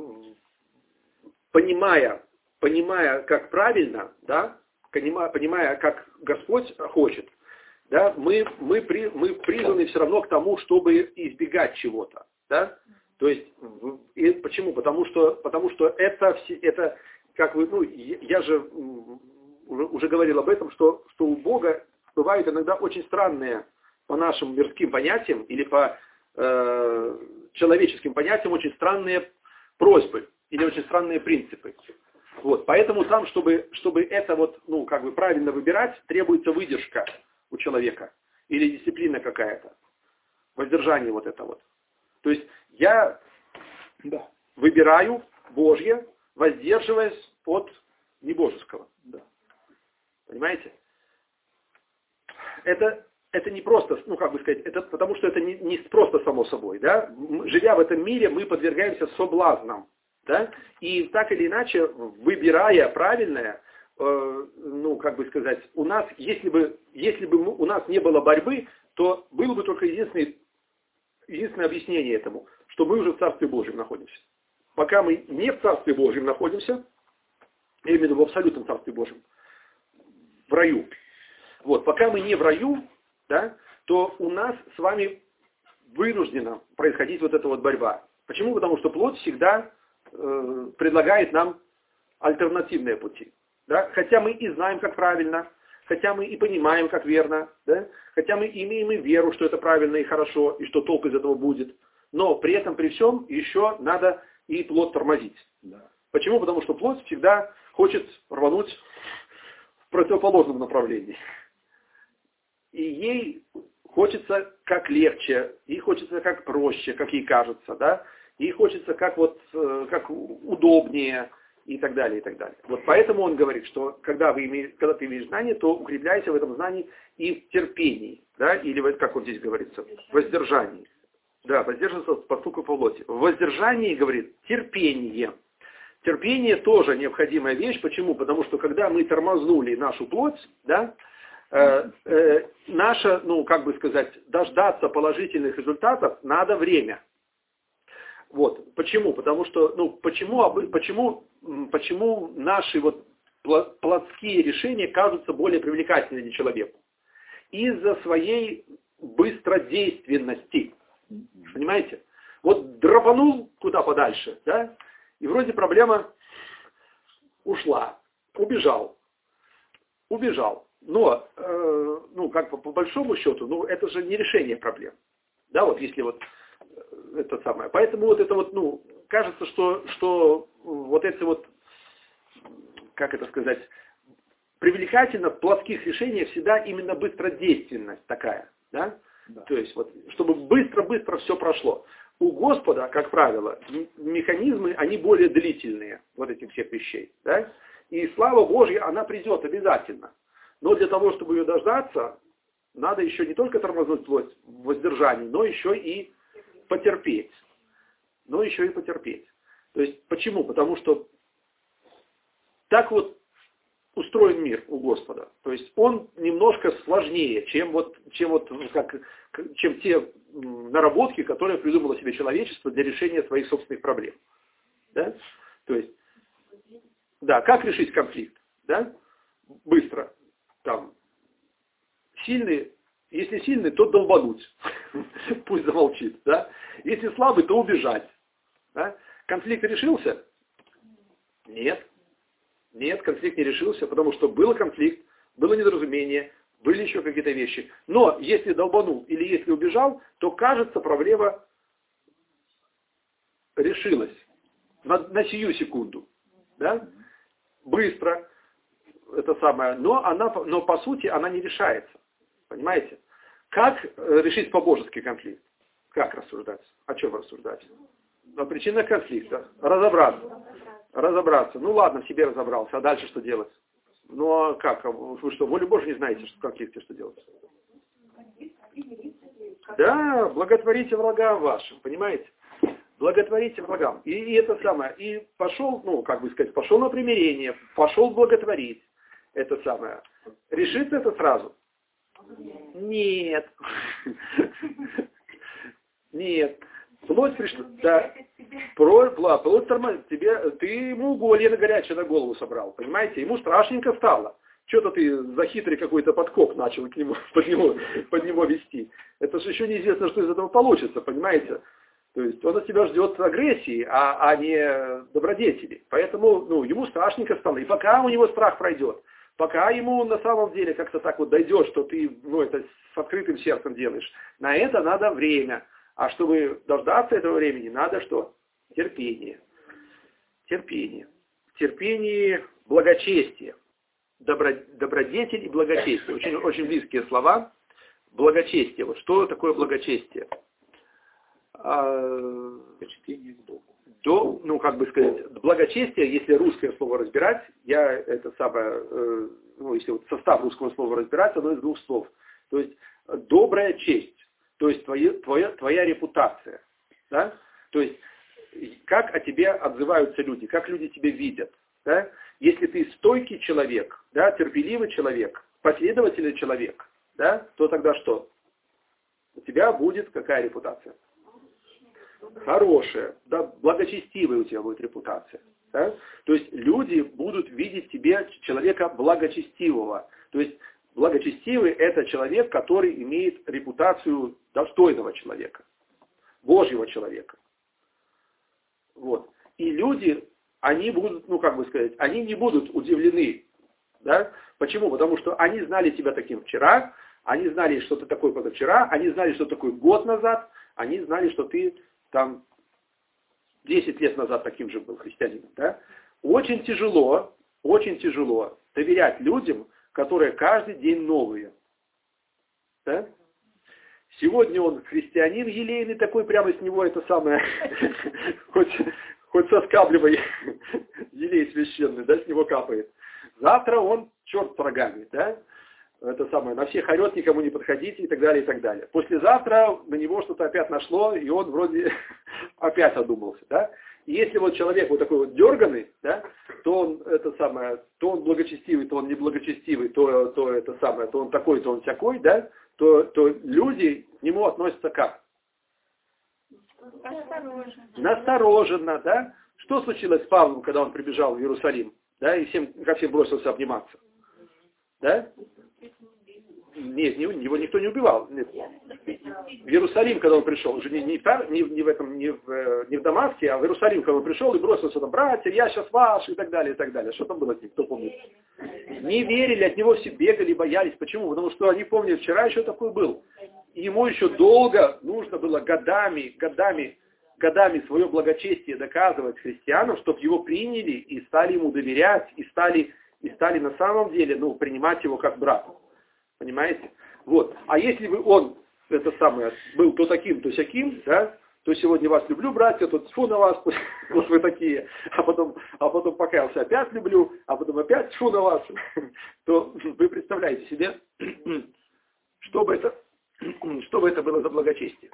понимая, как правильно, да, понимая, как Господь хочет, да, мы призваны все равно к тому, чтобы избегать чего-то. Да? То есть, и почему? Потому что это как вы, я же уже говорил об этом, что у Бога бывают иногда очень странные по нашим мирским понятиям или по человеческим понятиям очень странные просьбы или очень странные принципы. Вот, поэтому там, чтобы это правильно выбирать, требуется выдержка у человека или дисциплина какая-то, воздержание вот это вот. То есть я выбираю Божье, воздерживаясь от небожеского. Да. Понимаете? Это не просто, это потому что это не просто само собой. Да? Живя в этом мире, мы подвергаемся соблазнам. Да? И так или иначе, выбирая правильное, у нас, если бы у нас не было борьбы, то было бы только единственное объяснение этому, что мы уже в Царстве Божьем находимся. Пока мы не в Царстве Божьем находимся, я имею в виду в абсолютном Царстве Божьем, в раю. Вот, пока мы не в раю, да, то у нас с вами вынуждена происходить вот эта вот борьба. Почему? Потому что плоть всегда предлагает нам альтернативные пути. Да? Хотя мы и знаем, как правильно, хотя мы и понимаем, как верно, да? Хотя мы имеем и веру, что это правильно и хорошо, и что толк из этого будет. Но при этом, при всем, еще надо и плоть тормозить. Да. Почему? Потому что плоть всегда хочет рвануть в противоположном направлении. И ей хочется как легче, ей хочется как проще, как ей кажется, да? Ей хочется как удобнее и так далее, и так далее. Вот поэтому он говорит, что когда ты имеешь знание, то укрепляйся в этом знании и в терпении, да? Или, как он здесь говорится, в воздержании. Да, воздерживаться от поступка по плоти. В воздержании, говорит, терпение. Терпение тоже необходимая вещь. Почему? Потому что когда мы тормознули нашу плоть, да, дождаться положительных результатов надо время. Вот. Почему? Потому что, почему наши плотские решения кажутся более привлекательными человеку? Из-за своей быстродейственности. Понимаете? Вот драпанул куда подальше, да? И вроде проблема ушла. Убежал. Но, по большому счету, это же не решение проблем. Да, вот если это самое. Поэтому кажется, что вот эти привлекательно в плотских решениях всегда именно быстродейственность такая, да? Да. То есть, чтобы быстро-быстро все прошло. У Господа, как правило, механизмы, они более длительные, этих всех вещей, да? И слава Божья, она придет обязательно. Но для того, чтобы ее дождаться, надо еще не только тормознуть плоть в воздержании, но еще и потерпеть. То есть, почему? Потому что так устроен мир у Господа. То есть, он немножко сложнее, чем те наработки, которые придумало себе человечество для решения своих собственных проблем. Да? То есть, да, как решить конфликт? Да? Быстро. Если сильный, то долбануть. Пусть замолчит. Да? Если слабый, то убежать. Да? Конфликт решился? Нет, конфликт не решился, потому что был конфликт, было недоразумение, были еще какие-то вещи. Но если долбанул или если убежал, то, кажется, проблема решилась на сию секунду. Да? Быстро. Но по сути она не решается. Понимаете? Как решить по-божески конфликт? Как рассуждать? О чем рассуждать? О причинах конфликта. Разобраться. Ну ладно, в себе разобрался. А дальше что делать? Ну а как? Вы что, волю Божию не знаете, что в конфликте что делать? Да, благотворите врагам вашим. Понимаете? Благотворите врагам. И это самое. И пошел, ну, как бы сказать, пошел на примирение, пошел благотворить. Это самое. Решится это сразу? Нет. Нет. Плоть пришла. Да. Плоть тормозит. Ты ему уголье на горячее на голову собрал. Понимаете? Ему страшненько стало. Что-то ты за хитрый какой-то подкоп начал к нему, под него вести. Это же еще неизвестно, что из этого получится, понимаете? То есть он от тебя ждет агрессии, а не добродетели. Поэтому ну, ему страшненько стало. И пока у него страх пройдет, пока ему на самом деле как-то так вот дойдет, что ты ну, это с открытым сердцем делаешь, на это надо время. А чтобы дождаться этого времени, надо что? Терпение. Терпение. Терпение, благочестие. Добродетель и благочестие. Очень, очень близкие слова. Благочестие. Вот что такое благочестие? Почтение к Богу. Ну, как бы сказать, благочестие, если русское слово разбирать, это самое, ну, если вот состав русского слова разбирать, одно из двух слов. То есть, добрая честь. То есть, твоя репутация. Да? То есть, как о тебе отзываются люди, как люди тебя видят. Да? Если ты стойкий человек, да, терпеливый человек, последовательный человек, да, то тогда что? У тебя будет какая репутация? Хорошая, да, благочестивая у тебя будет репутация. Да? То есть люди будут видеть тебе человека благочестивого. То есть благочестивый это человек, который имеет репутацию достойного человека, Божьего человека. Вот. И люди, они будут, ну как бы сказать, они не будут удивлены. Да? Почему? Потому что они знали тебя таким вчера, они знали, что ты такой позавчера, они знали, что ты такой год назад, они знали, что ты там 10 лет назад таким же был христианином. Да? Очень тяжело доверять людям, которые каждый день новые. Да? Сегодня он христианин елейный такой, прямо с него это самое, хоть соскабливай елей священный, да, с него капает. Завтра он черт с рогами, да, это самое, на всех орет, никому не подходите и так далее, и так далее. Послезавтра на него что-то опять нашло, и он вроде опять одумался, да. И если вот человек вот такой вот дерганый, да, то он это самое, то он благочестивый, то он неблагочестивый, то это самое, то он такой, то он всякой, да, то люди к нему относятся как? Настороженно, да. Что случилось с Павлом, когда он прибежал в Иерусалим, да, и ко всем бросился обниматься, да? Нет, его никто не убивал. Нет. В Иерусалим, когда он пришел, уже не в Дамаске, а в Иерусалим, когда он пришел и бросился там, братья, я сейчас ваш, и так далее, и так далее. Что там было с ним, кто помнит? Не верили, от него все бегали, боялись. Почему? Потому что они помнили, вчера еще такой был. И ему еще долго нужно было годами свое благочестие доказывать христианам, чтобы его приняли и стали ему доверять, и стали на самом деле, ну, принимать его как брата. Понимаете? Вот. А если бы он, это самое, был то таким, то сяким, да, то сегодня вас люблю, братья, тут тьфу на вас, вот вы такие, а потом покаялся, опять люблю, а потом опять тьфу на вас, то вы представляете себе, что бы это было за благочестие.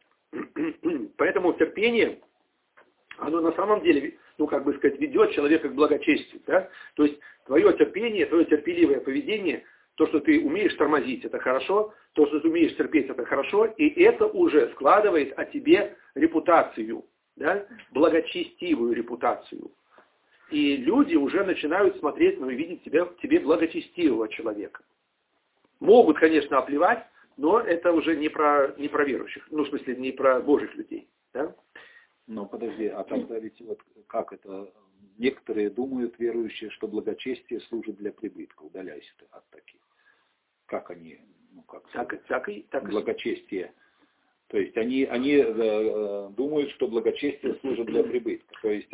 Поэтому терпение, оно на самом деле, ну как бы сказать, ведет человека к благочестию. Да? То есть твое терпение, твое терпеливое поведение, то, что ты умеешь тормозить, это хорошо, то, что ты умеешь терпеть, это хорошо, и это уже складывает о тебе репутацию, да? Благочестивую репутацию. И люди уже начинают смотреть, ну и видеть в тебе благочестивого человека. Могут, конечно, оплевать, но это уже не про верующих, ну в смысле не про Божьих людей. Да? Но подожди, а тогда ведь вот как это... Некоторые думают, верующие, что благочестие служит для прибытка. Удаляйся ты от таких. Как они, ну как благочестие. То есть они думают, что благочестие служит для прибытка. То есть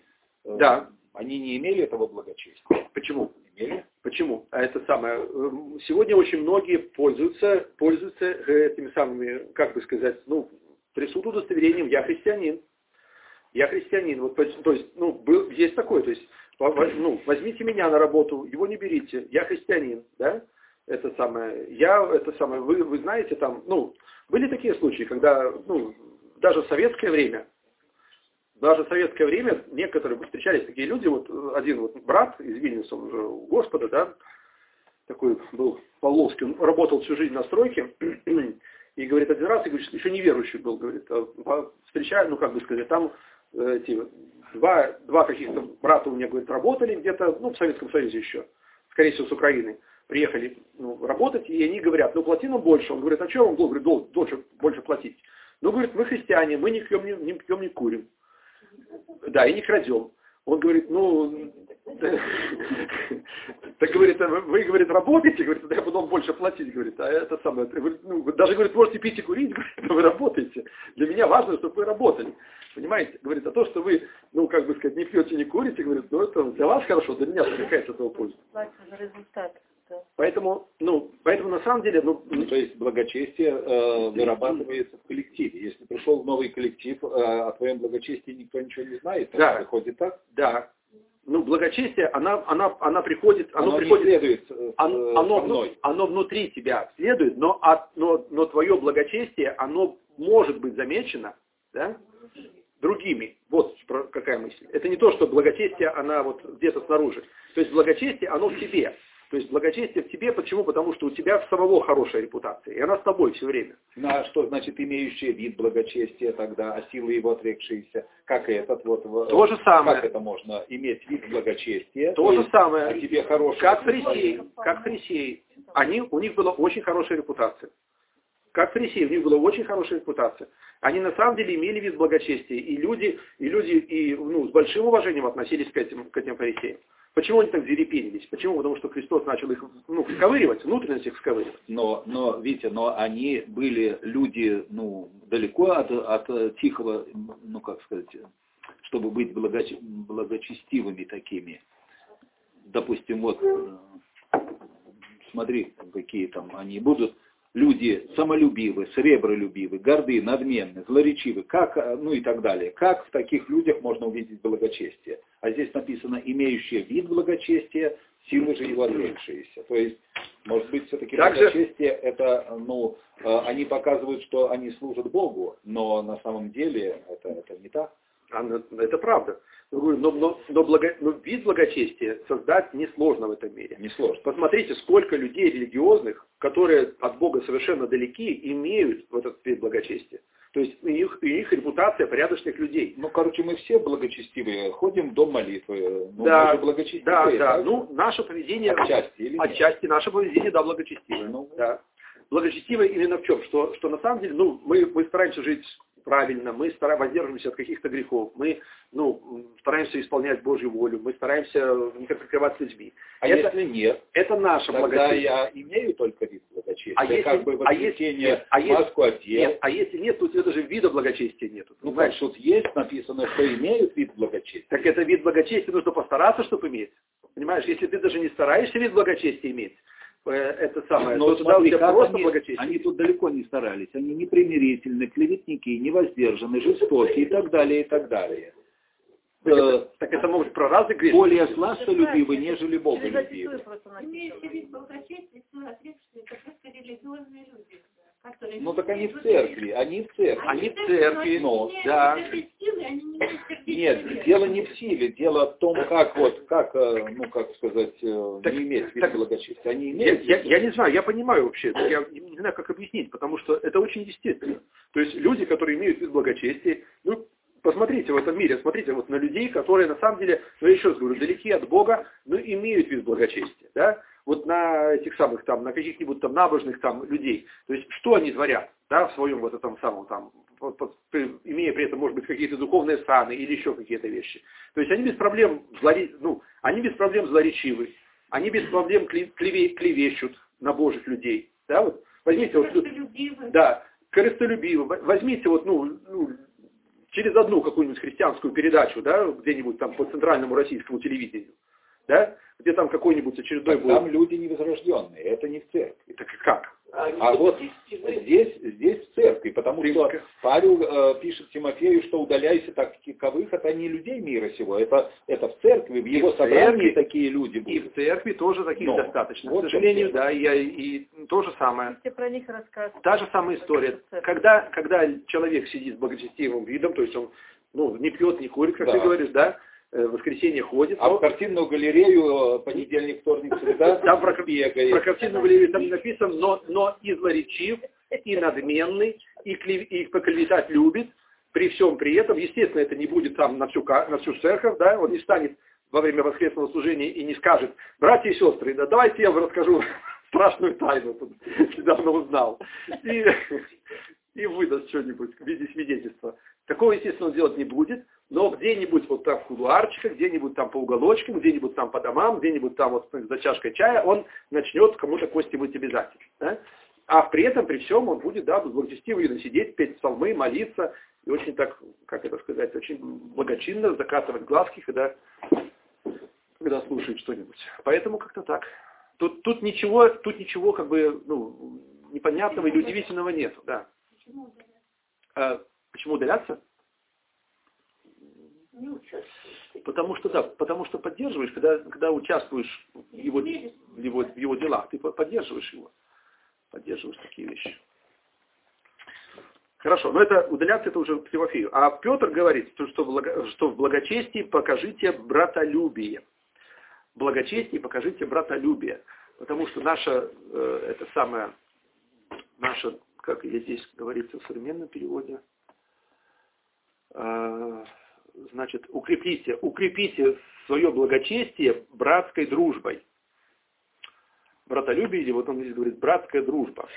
они не имели этого благочестия. Почему? Имели? Почему? А это самое. Сегодня очень многие пользуются этими самыми, как бы сказать, ну, присут удостоверением «я христианин». Я христианин. Вот, то есть, ну, есть такое, то есть, ну, возьмите меня на работу, его не берите, я христианин, да? Это самое, вы знаете, там, ну, были такие случаи, когда, ну, даже в советское время, даже в советское время некоторые встречались такие люди, вот один вот брат из Вильнюса, он уже у Господа, да, такой был Павловский, он работал всю жизнь на стройке, и говорит, один раз, и говорит, еще неверующий был, говорит, встречаю, ну как бы сказать, там эти два каких-то брата у меня, говорит, работали где-то, ну в Советском Союзе еще, скорее всего с Украины, приехали работать, и они говорят, ну плати нам больше, он говорит, а что он говорит, должен больше платить? Ну, говорит, мы христиане, мы не пьем, не курим. Да, и не крадем. Он говорит, ну, так говорит, вы, говорит, работаете, говорит, тогда я буду вам больше платить, говорит, а это самое, ну, вы даже, говорит, можете пить и курить, говорит, но вы работаете. Для меня важно, чтобы вы работали. Понимаете? Говорит, а то, что вы, ну, как бы сказать, не пьете, не курите, говорит, ну, это для вас хорошо, для меня какая с этого польза. Платят за результат. Поэтому на самом деле, то есть благочестие вырабатывается в коллективе. Если пришел в новый коллектив, о твоем благочестии никто ничего не знает, то да, выходит так? Да. Ну, благочестие, оно приходит, оно следует оно внутри тебя следует, но твое благочестие, оно может быть замечено, да, другими. Вот какая мысль. Это не то, что благочестие, она вот где-то снаружи. То есть благочестие, оно в тебе. То есть благочестие в тебе, почему? Потому что у тебя самого хорошая репутация, и она с тобой все время. Ну, а что значит имеющий вид благочестия тогда, а силы его отрекшиеся? Как этот вот... То же самое. Как это можно иметь вид благочестия? То же самое. А тебе хорошая... Как фарисеи. У них была очень хорошая репутация. Как фарисеи, у них была очень хорошая репутация. Они на самом деле имели вид благочестия, и люди с большим уважением относились к этим фарисеям. Почему они так зерепенились? Почему? Потому что Христос начал их всковыривать, внутренность их всковыривать. Но они были люди, далеко от тихого, как сказать, чтобы быть благочестивыми такими. Допустим, вот, смотри, какие там они будут. Люди самолюбивы, сребролюбивы, горды, надменны, злоречивы, и так далее. Как в таких людях можно увидеть благочестие? А здесь написано, имеющие вид благочестия, силы же его отрекшиеся. То есть, может быть, все-таки благочестие, это, они показывают, что они служат Богу, но на самом деле это не так. Это правда. Но вид благочестия создать несложно в этом мире. Несложно. Посмотрите, сколько людей религиозных, которые от Бога совершенно далеки, имеют в этот вид благочестия. То есть у них репутация порядочных людей. Мы все благочестивые, ходим в дом молитвы. Да, мы же благочестивые. Да. Наше поведение... Отчасти наше поведение, да, благочестивое. Да. Благочестивое именно в чем? Что на самом деле, мы стараемся жить правильно, мы воздерживаемся от каких-то грехов, мы стараемся исполнять Божью волю, мы стараемся не конфликтовать с людьми. А если нет? Это наше благочестие. Тогда я имею только вид благочестия. Маску одел. Нет, а если нет, то у тебя даже вида благочестия нету. Тут есть написано, что имеют вид благочестия. Так это вид благочестия, нужно постараться, чтобы иметь. Понимаешь, если ты даже не стараешься вид благочестия иметь, это самое, но смотри, они тут далеко не старались, они непримирительны, клеветники, невоздержаны, жестокие и так далее, и так далее. Так это может про разные грешки. Более сластолюбивы, нежели боголюбивы. Имеющие вид благочестия, отрекшие, это просто религиозные люди. Так они в церкви, Они в церкви, да. Нет, дело не в силе, дело в том, как сказать, не иметь вид благочестия. Они имеют. Я не знаю, я понимаю вообще, я не знаю, как объяснить, потому что это очень естественно. То есть люди, которые имеют вид благочестия, посмотрите в этом мире, смотрите вот на людей, которые на самом деле, я еще раз говорю, далеки от Бога, но имеют вид благочестия, да? Вот на этих самых на каких-нибудь набожных людей. То есть, что они творят, да, в своем вот этом самом имея при этом, может быть, какие-то духовные саны или еще какие-то вещи. То есть, они без проблем злоречивы, они без проблем клевещут на Божьих людей, да, вот, возьмите, корыстолюбивы, возьмите, через одну какую-нибудь христианскую передачу, да, где-нибудь по центральному российскому телевидению, да, где там какой-нибудь очередной будет. Там люди невозрожденные, это не в церкви. Так как? А вот здесь в церкви, потому что Павел пишет Тимофею, что удаляйся таковых от они людей мира сего. Это в церкви, в его собрании такие люди будут. И в церкви тоже таких достаточно. К сожалению, да, и то же самое. Все про них рассказывают. Та же самая история. Когда человек сидит с благочестивым видом, то есть он ну, не пьет, не курит, как Да. ты говоришь, да, в воскресенье ходит. А в картинную галерею понедельник, вторник, среда Там про бегает. картинную галерею там не написано, но и злоречив, и надменный, и поклеветать любит, при всем при этом, естественно, это не будет там на всю церковь, да, он не станет во время воскресного служения и не скажет: братья и сестры, да, давайте я вам расскажу страшную тайну, тут недавно узнал, и выдаст что-нибудь в виде свидетельства. Такого, естественно, он делать не будет, но где-нибудь вот там в кулуарчиках, где-нибудь там по уголочкам, где-нибудь там по домам, где-нибудь там вот за чашкой чая он начнет кому-то кости мыть обязательно. Да? А при этом, при всем, он будет, да, благочестиво сидеть, петь псалмы, молиться, и очень так, как это сказать, очень благочинно закатывать глазки, когда слушает что-нибудь. Поэтому как-то так. Тут ничего как бы, ну, непонятного или удивительного нет. Да. Почему удаляться? Потому что поддерживаешь, когда участвуешь в его делах, ты поддерживаешь его. Поддерживаешь такие вещи. Хорошо, но это удаляться, это уже к Тимофею. А Петр говорит, что в благочестии покажите братолюбие. В благочестии покажите братолюбие. Потому что наша, как здесь говорится в современном переводе, значит, укрепите свое благочестие братской дружбой. Братолюбие, или вот он здесь говорит, братская дружба.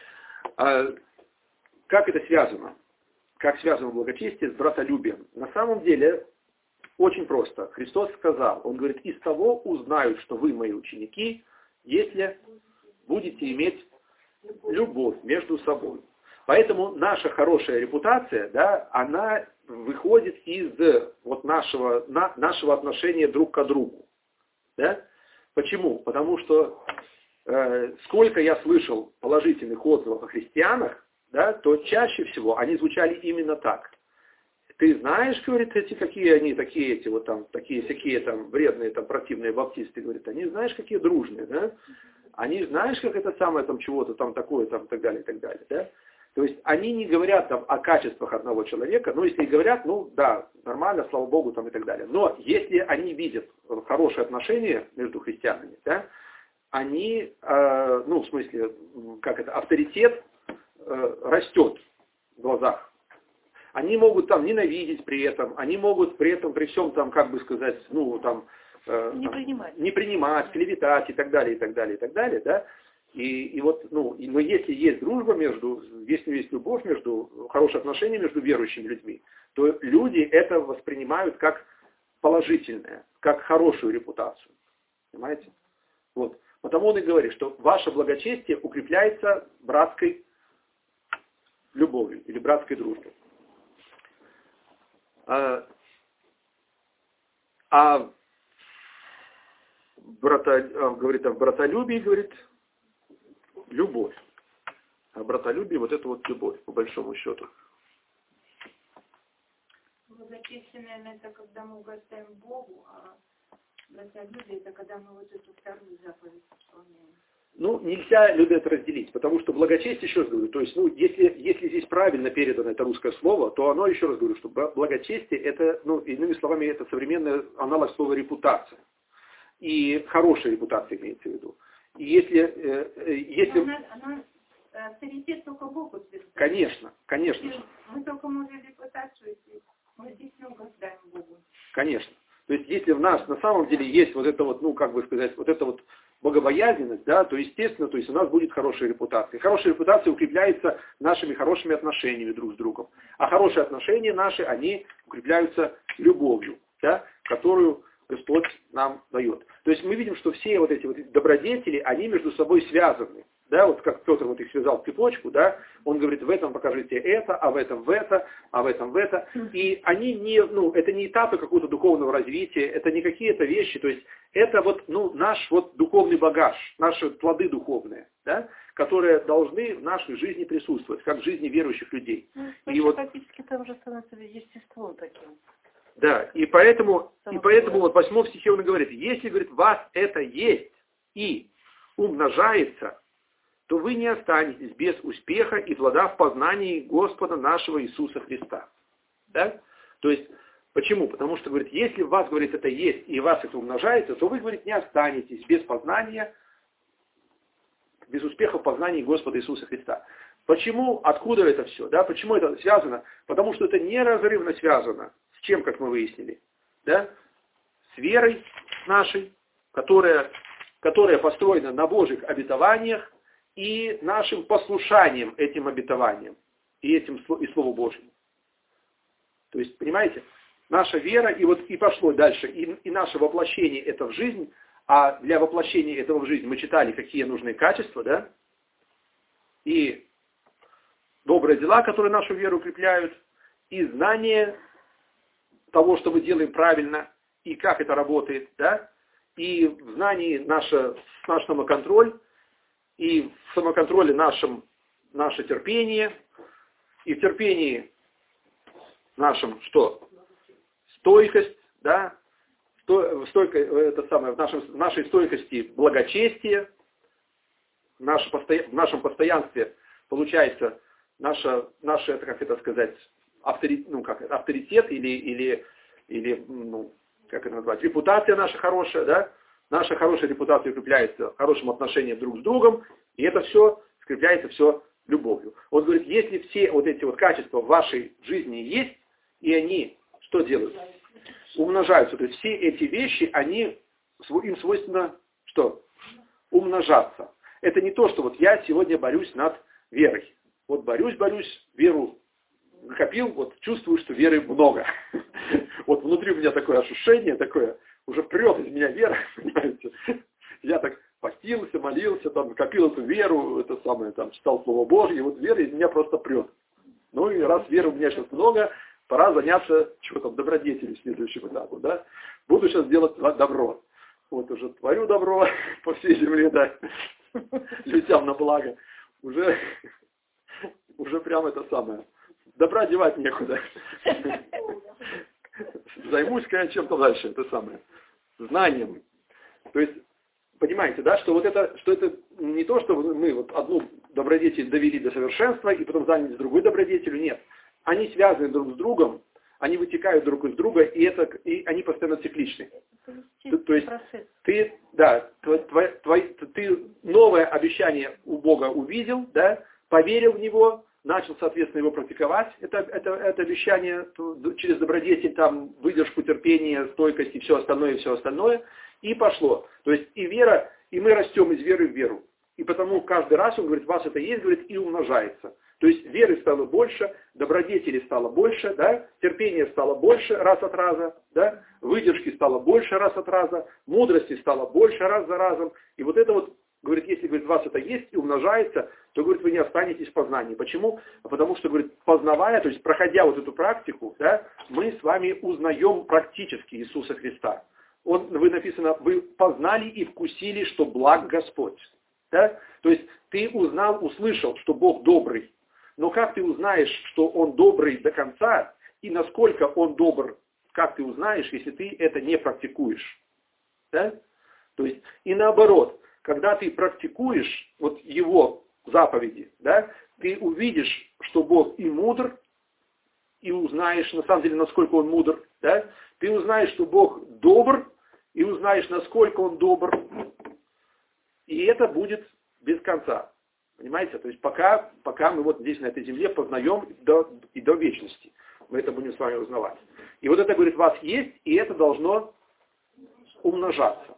Как это связано? Как связано благочестие с братолюбием? На самом деле, очень просто. Христос сказал, он говорит: из того узнают, что вы мои ученики, если будете иметь любовь между собой. Поэтому наша хорошая репутация, да, она выходит из вот нашего отношения друг к другу. Да? Почему? Потому что сколько я слышал положительных отзывов о христианах, да, то чаще всего они звучали именно так. Ты знаешь, говорит, какие они такие, вот там, такие там вредные, там, противные баптисты, говорит, они знаешь, какие дружные, да? Они знаешь, как это самое, там, чего-то там такое, там, так далее, да? То есть они не говорят там о качествах одного человека, но если и говорят, ну, да, нормально, слава Богу, там, и так далее. Но если они видят хорошие отношения между христианами, да, они, ну, в смысле, как это, авторитет растет в глазах. Они могут там ненавидеть при этом, они могут при этом, при всем там, как бы сказать, ну, там, не принимать, клеветать и так далее, да. И вот, ну, но если есть дружба если есть любовь хорошие отношения между верующими людьми, то люди это воспринимают как положительное, как хорошую репутацию. Понимаете? Вот. Потому он и говорит, что ваше благочестие укрепляется братской любовью или братской дружбой. Говорит, в братолюбии, говорит, любовь. А братолюбие, вот это вот любовь, по большому счету. Благочестие, наверное, это когда мы угождаем Богу, а братолюбие это когда мы вот эту вторую заповедь исполняем. Ну, нельзя это разделить, потому что благочестие, еще раз говорю, то есть, ну, если здесь правильно передано это русское слово, то оно, еще раз говорю, что благочестие это, ну, иными словами, это современный аналог слова репутация. И хорошая репутация имеется в виду. И если... Она авторитет только Богу утверждает. Конечно. Мы только можем репутацию, если мы действительно угождаем Богу. Конечно. То есть, если в нас на самом деле есть вот это вот, ну, как бы сказать, вот это вот богобоязненность, да, то, естественно, то есть у нас будет хорошая репутация. Хорошая репутация укрепляется нашими хорошими отношениями друг с другом. А хорошие отношения наши, они укрепляются любовью, да, которую Господь нам дает. То есть мы видим, что все вот эти вот добродетели, они между собой связаны. Да, вот как Петр вот их связал в цепочку, да, он говорит, в этом покажите это, а в этом в это, а в этом в это. И они не, ну, это не этапы какого-то духовного развития, это не какие-то вещи, то есть это вот, ну, наш вот духовный багаж, наши плоды духовные, да, которые должны в нашей жизни присутствовать, как в жизни верующих людей. И вот практически там же становится естеством таким. Да, и поэтому вот в 8 стихе он говорит, если, говорит, вас это есть и умножается, то вы не останетесь без успеха и плода в познании Господа нашего Иисуса Христа. Да? То есть, почему? Потому что, говорит, если в вас, говорит, это есть, и у вас это умножается, то вы, говорит, не останетесь без познания, без успеха в познании Господа Иисуса Христа. Почему? Откуда это все? Да? Почему это связано? Потому что это неразрывно связано с чем, как мы выяснили? Да? С верой нашей, которая построена на Божьих обетованиях, и нашим послушанием этим обетованиям, и Слову Божьему. То есть, понимаете, наша вера, и пошло дальше, и наше воплощение это в жизнь, а для воплощения этого в жизнь мы читали, какие нужны качества, да? И добрые дела, которые нашу веру укрепляют, и знание того, что мы делаем правильно, и как это работает, да? И в знании наш самоконтроль, и в самоконтроле наше терпение, и в терпении нашем что? Стойкость, да? В нашей стойкости благочестие, в нашем постоянстве получается наша как это сказать, авторитет или как это назвать, репутация наша хорошая, да? Наша хорошая репутация укрепляется хорошим отношением друг с другом, и это все скрепляется все любовью. Он говорит, если все вот эти вот качества в вашей жизни есть, и они что делают? Умножаются. То есть все эти вещи, им свойственно что? Умножаться. Это не то, что вот я сегодня борюсь над верой. Вот борюсь, веру накопил, вот чувствую, что веры много. Вот внутри у меня такое ощущение, такое, уже прет из меня вера, понимаете. Я так постился, молился, там, копил эту веру, читал Слово Божье, и вот вера из меня просто прет. Ну и раз веры у меня сейчас много, пора заняться добродетелью следующим этапом, да. Буду сейчас делать добро. Вот уже творю добро по всей земле, да, людям на благо. Уже прям это самое. Добра девать некуда. Займусь, конечно, чем-то дальше, это самое. Знанием. То есть, понимаете, да, что это не то, что мы вот одну добродетель довели до совершенства и потом занялись другой добродетелью, нет. Они связаны друг с другом, они вытекают друг из друга, и они постоянно цикличны. То есть ты новое обещание у Бога увидел, да, поверил в него, начал, соответственно, его практиковать, это обещание через добродетель, там, выдержку, терпение, стойкость и все остальное, и пошло. То есть и вера, и мы растем из веры в веру. И потому каждый раз, он говорит, у вас это есть, говорит, и умножается. То есть веры стало больше, добродетели стало больше, да, терпение стало больше раз от раза, да, выдержки стало больше раз от раза, мудрости стало больше раз за разом. И вот это вот, говорит, если, говорит, у вас это есть и умножается, то, говорит, вы не останетесь в познании. Почему? Потому что, говорит, познавая, то есть проходя вот эту практику, да, мы с вами узнаем практически Иисуса Христа. Написано, вы познали и вкусили, что благ Господь. Да? То есть ты услышал, что Бог добрый. Но как ты узнаешь, что Он добрый до конца, и насколько Он добр, как ты узнаешь, если ты это не практикуешь? Да? То есть, и наоборот, когда ты практикуешь вот Его заповеди, да, ты увидишь, что Бог и мудр, и узнаешь, на самом деле, насколько Он мудр. Да? Ты узнаешь, что Бог добр, и узнаешь, насколько Он добр. И это будет без конца. Понимаете? То есть пока мы вот здесь на этой земле познаем и до вечности. Мы это будем с вами узнавать. И вот это, говорит, у вас есть, и это должно умножаться.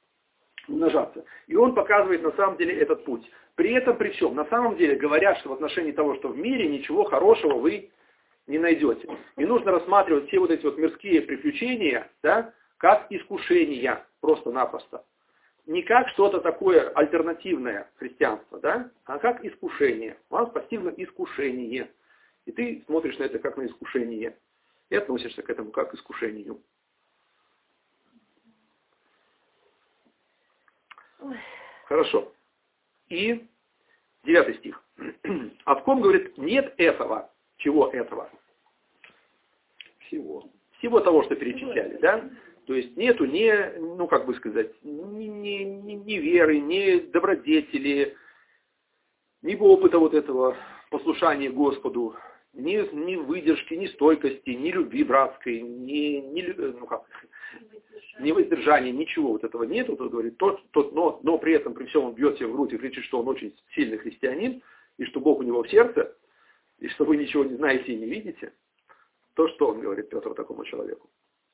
И он показывает на самом деле этот путь. При этом, при всем, на самом деле говорят, что в отношении того, что в мире ничего хорошего вы не найдете. И нужно рассматривать все вот эти вот мирские приключения, да, как искушения, просто-напросто. Не как что-то такое альтернативное христианство, да, а как искушение. У вас пассивно искушение. И ты смотришь на это как на искушение. И относишься к этому как к искушению. Хорошо. И 9 стих. А в ком, говорит, нет этого? Чего этого? Всего того, что перечисляли, да? То есть нету ни веры, ни добродетели, ни опыта вот этого послушания Господу, ни выдержки, ни стойкости, ни любви братской, ни воздержания, ничего вот этого нету. Тот говорит, но при этом, при всем он бьет себя в грудь и кричит, что он очень сильный христианин, и что Бог у него в сердце, и что вы ничего не знаете и не видите. То, что он говорит Петр такому человеку.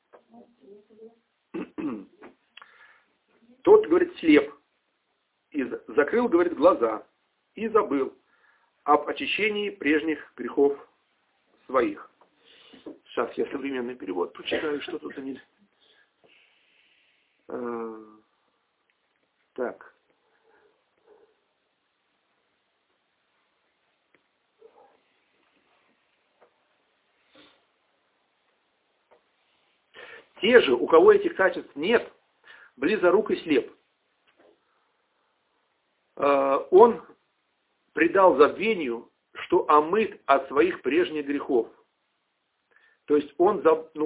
Тот, говорит, слеп, и закрыл, говорит, глаза, и забыл об очищении прежних грехов своих. Сейчас я современный перевод прочитаю, что тут они. Так. Те же, у кого этих качеств нет, близорук и слеп, он предал забвению, что омыт от своих прежних грехов. То есть он,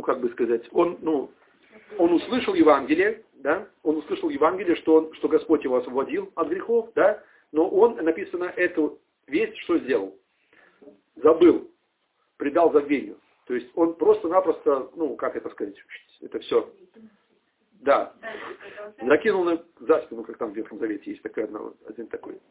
он услышал Евангелие, да, он услышал Евангелие, что Господь его освободил от грехов, да, но он, написано, эту весть что сделал? Забыл, предал забвению. То есть он просто-напросто, это все, да, закинул за спину, как там в Ветхом Завете есть один такой,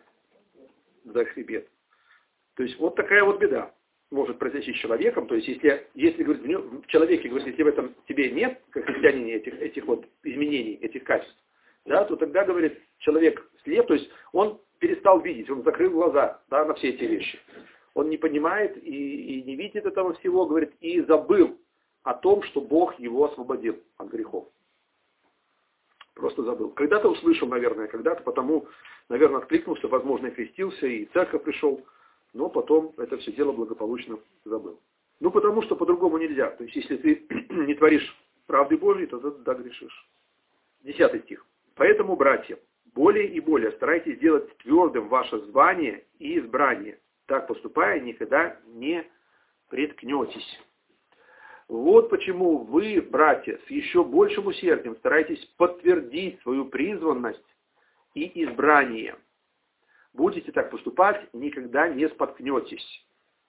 за хребет. То есть вот такая вот беда может произойти с человеком. То есть если говорит, в человеке, говорит, если в этом тебе нет, как христианине, этих вот изменений, этих качеств, да, то тогда, говорит, человек слеп, то есть он перестал видеть, он закрыл глаза, да, на все эти вещи. Он не понимает и не видит этого всего, говорит, и забыл о том, что Бог его освободил от грехов. Просто забыл. Когда-то услышал, наверное, когда-то потому, наверное, откликнулся, возможно, и крестился, и в церковь пришел, но потом это все дело благополучно забыл. Потому что по-другому нельзя. То есть, если ты не творишь правды Божьей, то тогда грешишь. 10 стих. «Поэтому, братья, более и более старайтесь делать твердым ваше звание и избрание. Так поступая, никогда не преткнетесь». Вот почему вы, братья, с еще большим усердием старайтесь подтвердить свою призванность и избрание. Будете так поступать, никогда не споткнетесь.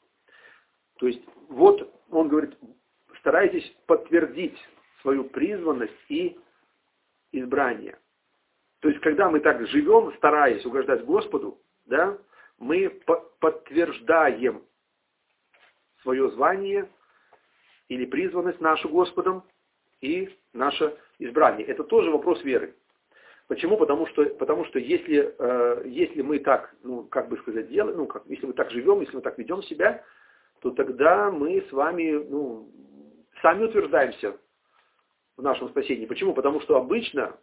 То есть, вот он говорит, старайтесь подтвердить свою призванность и избрание. То есть, когда мы так живем, стараясь угождать Господу, да, мы подтверждаем свое звание или призванность нашу Господом и наше избрание. Это тоже вопрос веры. Почему? Потому что если мы так, делаем, если мы так живем, если мы так ведем себя, то тогда мы с вами, сами утверждаемся в нашем спасении. Почему? Потому что обычно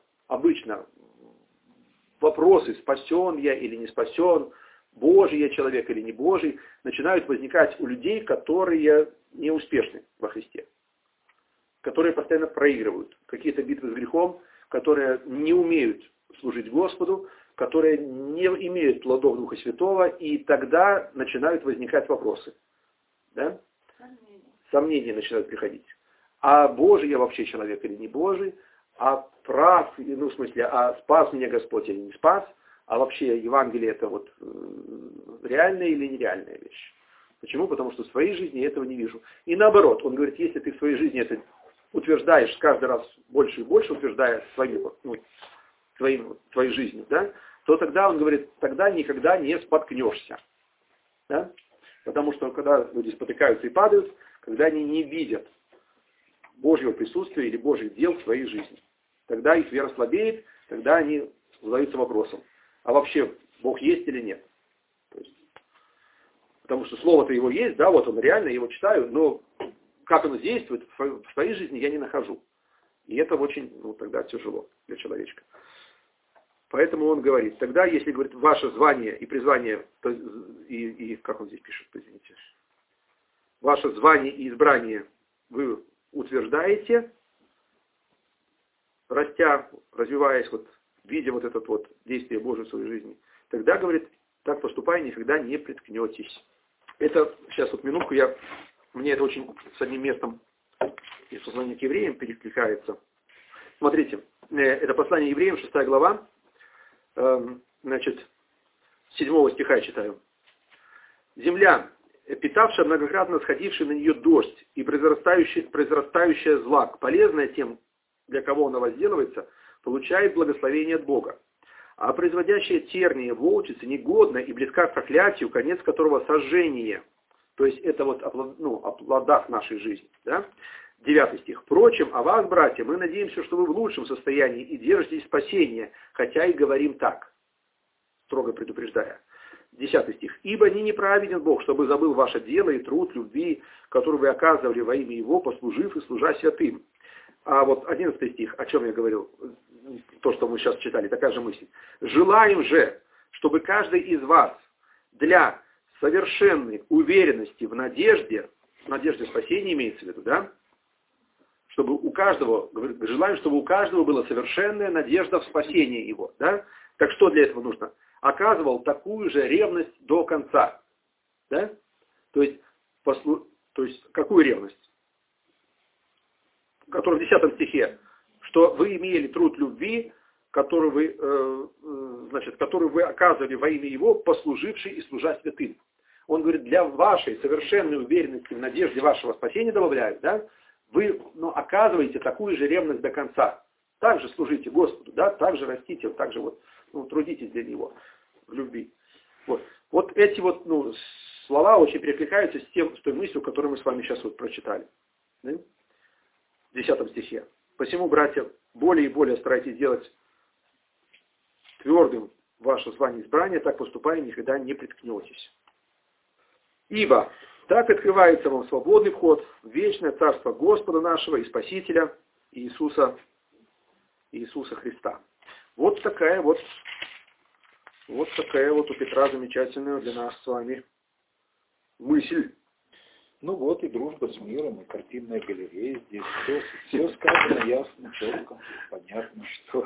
вопросы, спасен я или не спасен, Божий я человек или не Божий, начинают возникать у людей, которые неуспешны во Христе, которые постоянно проигрывают какие-то битвы с грехом, которые не умеют служить Господу, которые не имеют плодов Духа Святого, и тогда начинают возникать вопросы. Да? Сомнения начинают приходить. А Божий я вообще человек или не Божий, а прав, а спас меня Господь или не спас, а вообще Евангелие это вот реальная или нереальная вещь. Почему? Потому что в своей жизни я этого не вижу. И наоборот, он говорит, если ты в своей жизни это утверждаешь каждый раз больше и больше, утверждая твою жизнь, да, то тогда, он говорит, тогда никогда не споткнешься. Да? Потому что когда люди спотыкаются и падают, когда они не видят Божьего присутствия или Божьих дел в своей жизни. Тогда их вера слабеет, тогда они задаются вопросом, а вообще Бог есть или нет? То есть, потому что слово-то его есть, да, вот он реально, я его читаю, но как оно действует в своей жизни, я не нахожу. И это очень, тогда тяжело для человечка. Поэтому он говорит, тогда, если, говорит, ваше звание и призвание, и как он здесь пишет, извините, ваше звание и избрание вы утверждаете, растя, развиваясь, видя вот это вот действие Божие в своей жизни, тогда, говорит, так поступая, никогда не приткнетесь. Это, сейчас минутку, мне это очень с одним местом из послания к евреям перекликается. Смотрите, это послание евреям, 6 глава, 7 стиха я читаю. «Земля питавшая многократно сходивший на нее дождь и произрастающая злак, полезная тем, для кого она возделывается, получает благословение от Бога. А производящая тернии волчица негодна и близка к проклятию, конец которого сожжение. То есть это вот о плодах нашей жизни. Да? 9 стих. «Впрочем, о вас, братья, мы надеемся, что вы в лучшем состоянии и держитесь спасения, хотя и говорим так». Строго предупреждая. 10 стих. «Ибо не неправеден Бог, чтобы забыл ваше дело и труд любви, который вы оказывали во имя Его, послужив и служа святым». А вот 11 стих, о чем я говорил, то, что мы сейчас читали, такая же мысль. «Желаем же, чтобы каждый из вас для совершенной уверенности в надежде спасения имеется в виду, да? Чтобы у каждого, желаем, чтобы у каждого была совершенная надежда в спасение его, да? Так что для этого нужно? Оказывал такую же ревность до конца, да? То есть какую ревность? Которая в 10 стихе, что вы имели труд любви, который вы оказывали во имя Его, послуживший и служа святым. Он говорит, для вашей совершенной уверенности в надежде вашего спасения, добавляют, да, вы оказываете такую же ревность до конца. Также служите Господу, да, также растите, также трудитесь для Него в любви. Вот эти слова очень перекликаются с той мыслью, которую мы с вами сейчас прочитали. Да? В 10 стихе. «Посему, братья, более и более старайтесь делать твердым ваше звание избрания, так поступая, никогда не приткнетесь. Ибо так открывается вам свободный вход в вечное царство Господа нашего и Спасителя Иисуса Христа». Вот такая вот у Петра замечательная для нас с вами мысль. Ну вот и дружба с миром, и картинная галерея здесь. Все сказано ясно, четко, понятно, что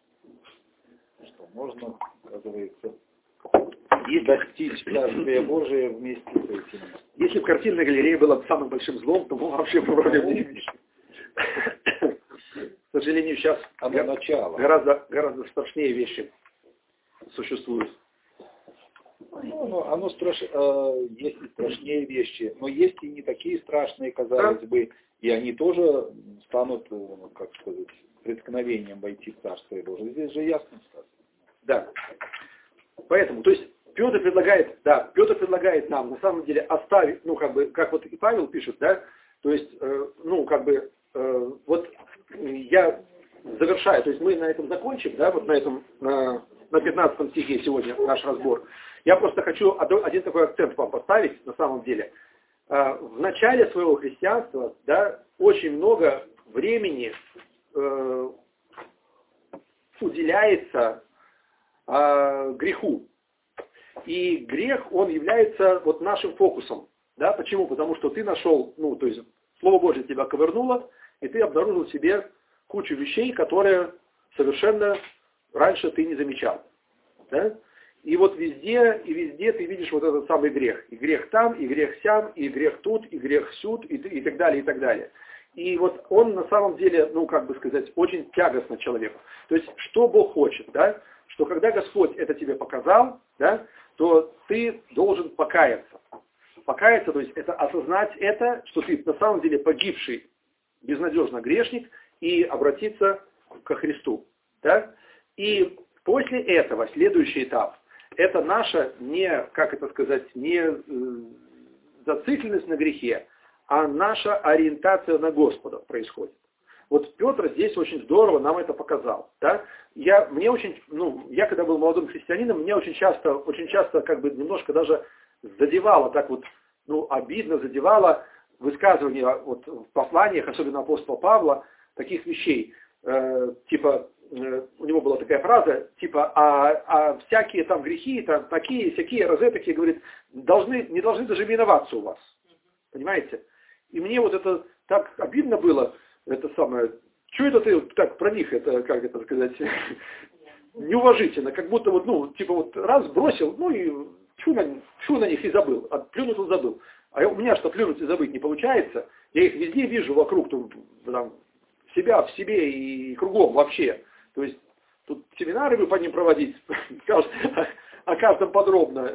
можно, оказывается, и достичь Царствия Божия вместе с этим. Если бы картинная галерея была самым большим злом, то мы вообще проблем не видим. К сожалению, сейчас гораздо страшнее вещи существуют. Есть и страшнее вещи, но есть и не такие страшные, казалось бы, и они тоже станут, преткновением войти в Царствие Божие. Здесь же ясно сказано. Да. Поэтому, то есть, Петр предлагает нам, на самом деле, оставить, как вот и Павел пишет, да, то есть, я завершаю, то есть мы на этом закончим, да, вот на 15 стихе сегодня наш разбор. Я просто хочу один такой акцент вам поставить, на самом деле. В начале своего христианства, да, очень много времени уделяется греху. И грех, он является нашим фокусом. Да? Почему? Потому что ты нашел, то есть Слово Божье тебя ковырнуло, и ты обнаружил в себе кучу вещей, которые совершенно раньше ты не замечал. Да? И вот везде ты видишь вот этот самый грех. И грех там, и грех сям, и грех тут, и грех сюд, и так далее, и так далее. И вот он на самом деле, очень тягостно человеку. То есть, что Бог хочет, да? Что когда Господь это тебе показал, да, то ты должен покаяться. Покаяться, то есть это осознать это, что ты на самом деле погибший, безнадежно грешник, и обратиться ко Христу. Да? И после этого следующий этап, это наша не зацикленность на грехе, а наша ориентация на Господа происходит. Вот Петр здесь очень здорово нам это показал. Да? Я когда был молодым христианином, мне очень часто немножко даже задевало, обидно задевало высказывание в посланиях, особенно апостола Павла, таких вещей. У него была такая фраза, всякие там грехи, там такие, всякие, такие, говорит, не должны даже именоваться у вас. Понимаете? И мне вот это так обидно было, что это ты так про них, неуважительно, как будто раз бросил, и тьфу на них и забыл, плюнуть он забыл. А у меня что плюнуть и забыть не получается, я их везде вижу вокруг, себя в себе и кругом вообще. То есть тут семинары вы по ним проводить, о каждом подробно.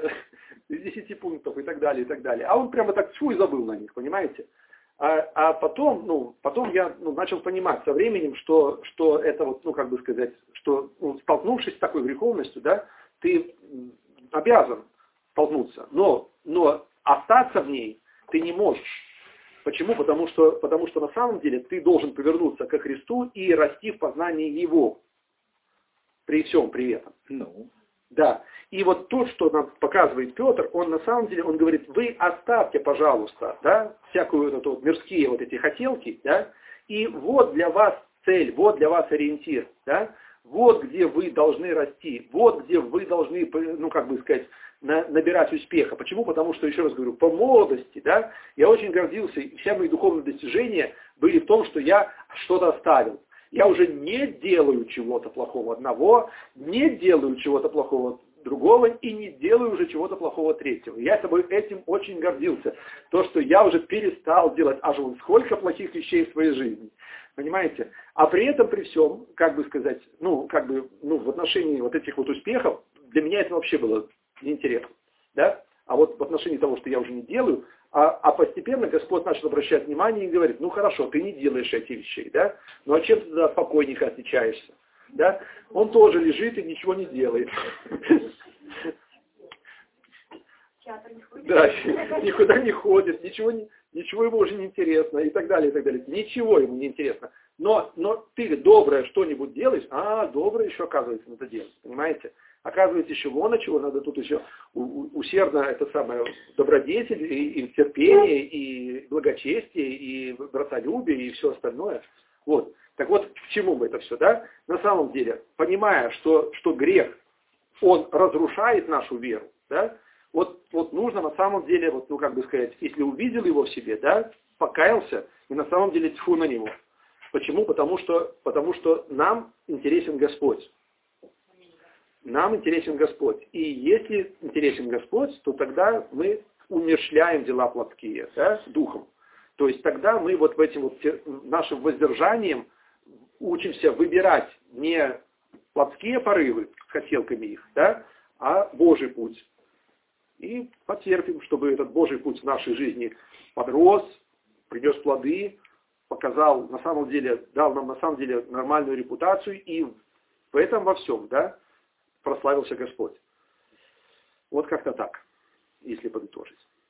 из 10 пунктов и так далее, и так далее. А он прямо так и забыл на них, понимаете? А потом я начал понимать со временем, что это вот, как бы сказать, что столкнувшись с такой греховностью, да, ты обязан столкнуться, но остаться в ней ты не можешь. Почему? Потому что на самом деле ты должен повернуться ко Христу и расти в познании Его. При всем при этом. Да. И вот то, что нам показывает Петр, он на самом деле, он говорит, вы оставьте, пожалуйста, да, всякую вот эту мирские вот эти хотелки, да, и вот для вас цель, вот для вас ориентир, да, вот где вы должны расти, вот где вы должны, как бы сказать, набирать успеха. Почему? Потому что, еще раз говорю, по молодости, да, я очень гордился, и все мои духовные достижения были в том, что я что-то оставил. Я уже не делаю чего-то плохого одного, не делаю чего-то плохого другого и не делаю уже чего-то плохого третьего. Я этим очень гордился. То, что я уже перестал делать аж вон сколько плохих вещей в своей жизни. Понимаете? А при этом, при всем, как бы сказать, в отношении вот этих вот успехов, для меня это вообще было неинтересно. Да? А вот в отношении того, что я уже не делаю, а постепенно Господь начал обращать внимание и говорит, ну хорошо, ты не делаешь эти вещи, да? Ну а чем ты тогда спокойненько отличаешься? Да? Он тоже лежит и ничего не делает. Да, никуда не ходит, ничего ему уже не интересно и так далее, и так далее. Ничего ему не интересно. Но ты доброе что-нибудь делаешь, доброе еще оказывается надо делать, понимаете? Оказывается, еще вон чего надо тут еще усердно, это самое, добродетель, и терпение, и благочестие, и братолюбие, и все остальное. Вот. Так вот, к чему это все, да? На самом деле, понимая, что грех, он разрушает нашу веру, да? Вот нужно на самом деле, как бы сказать, если увидел его в себе, да, покаялся, и на самом деле тьфу на него. Почему? Потому что нам интересен Господь. Нам интересен Господь. И если интересен Господь, то тогда мы умерщвляем дела плотские, да, духом. То есть тогда мы вот в этим нашим воздержанием учимся выбирать не плотские порывы с хотелками их, да, а Божий путь. И потерпим, чтобы этот Божий путь в нашей жизни подрос, принес плоды, дал нам на самом деле нормальную репутацию, и в этом во всем, да, прославился Господь. Вот как-то так, если подытожить.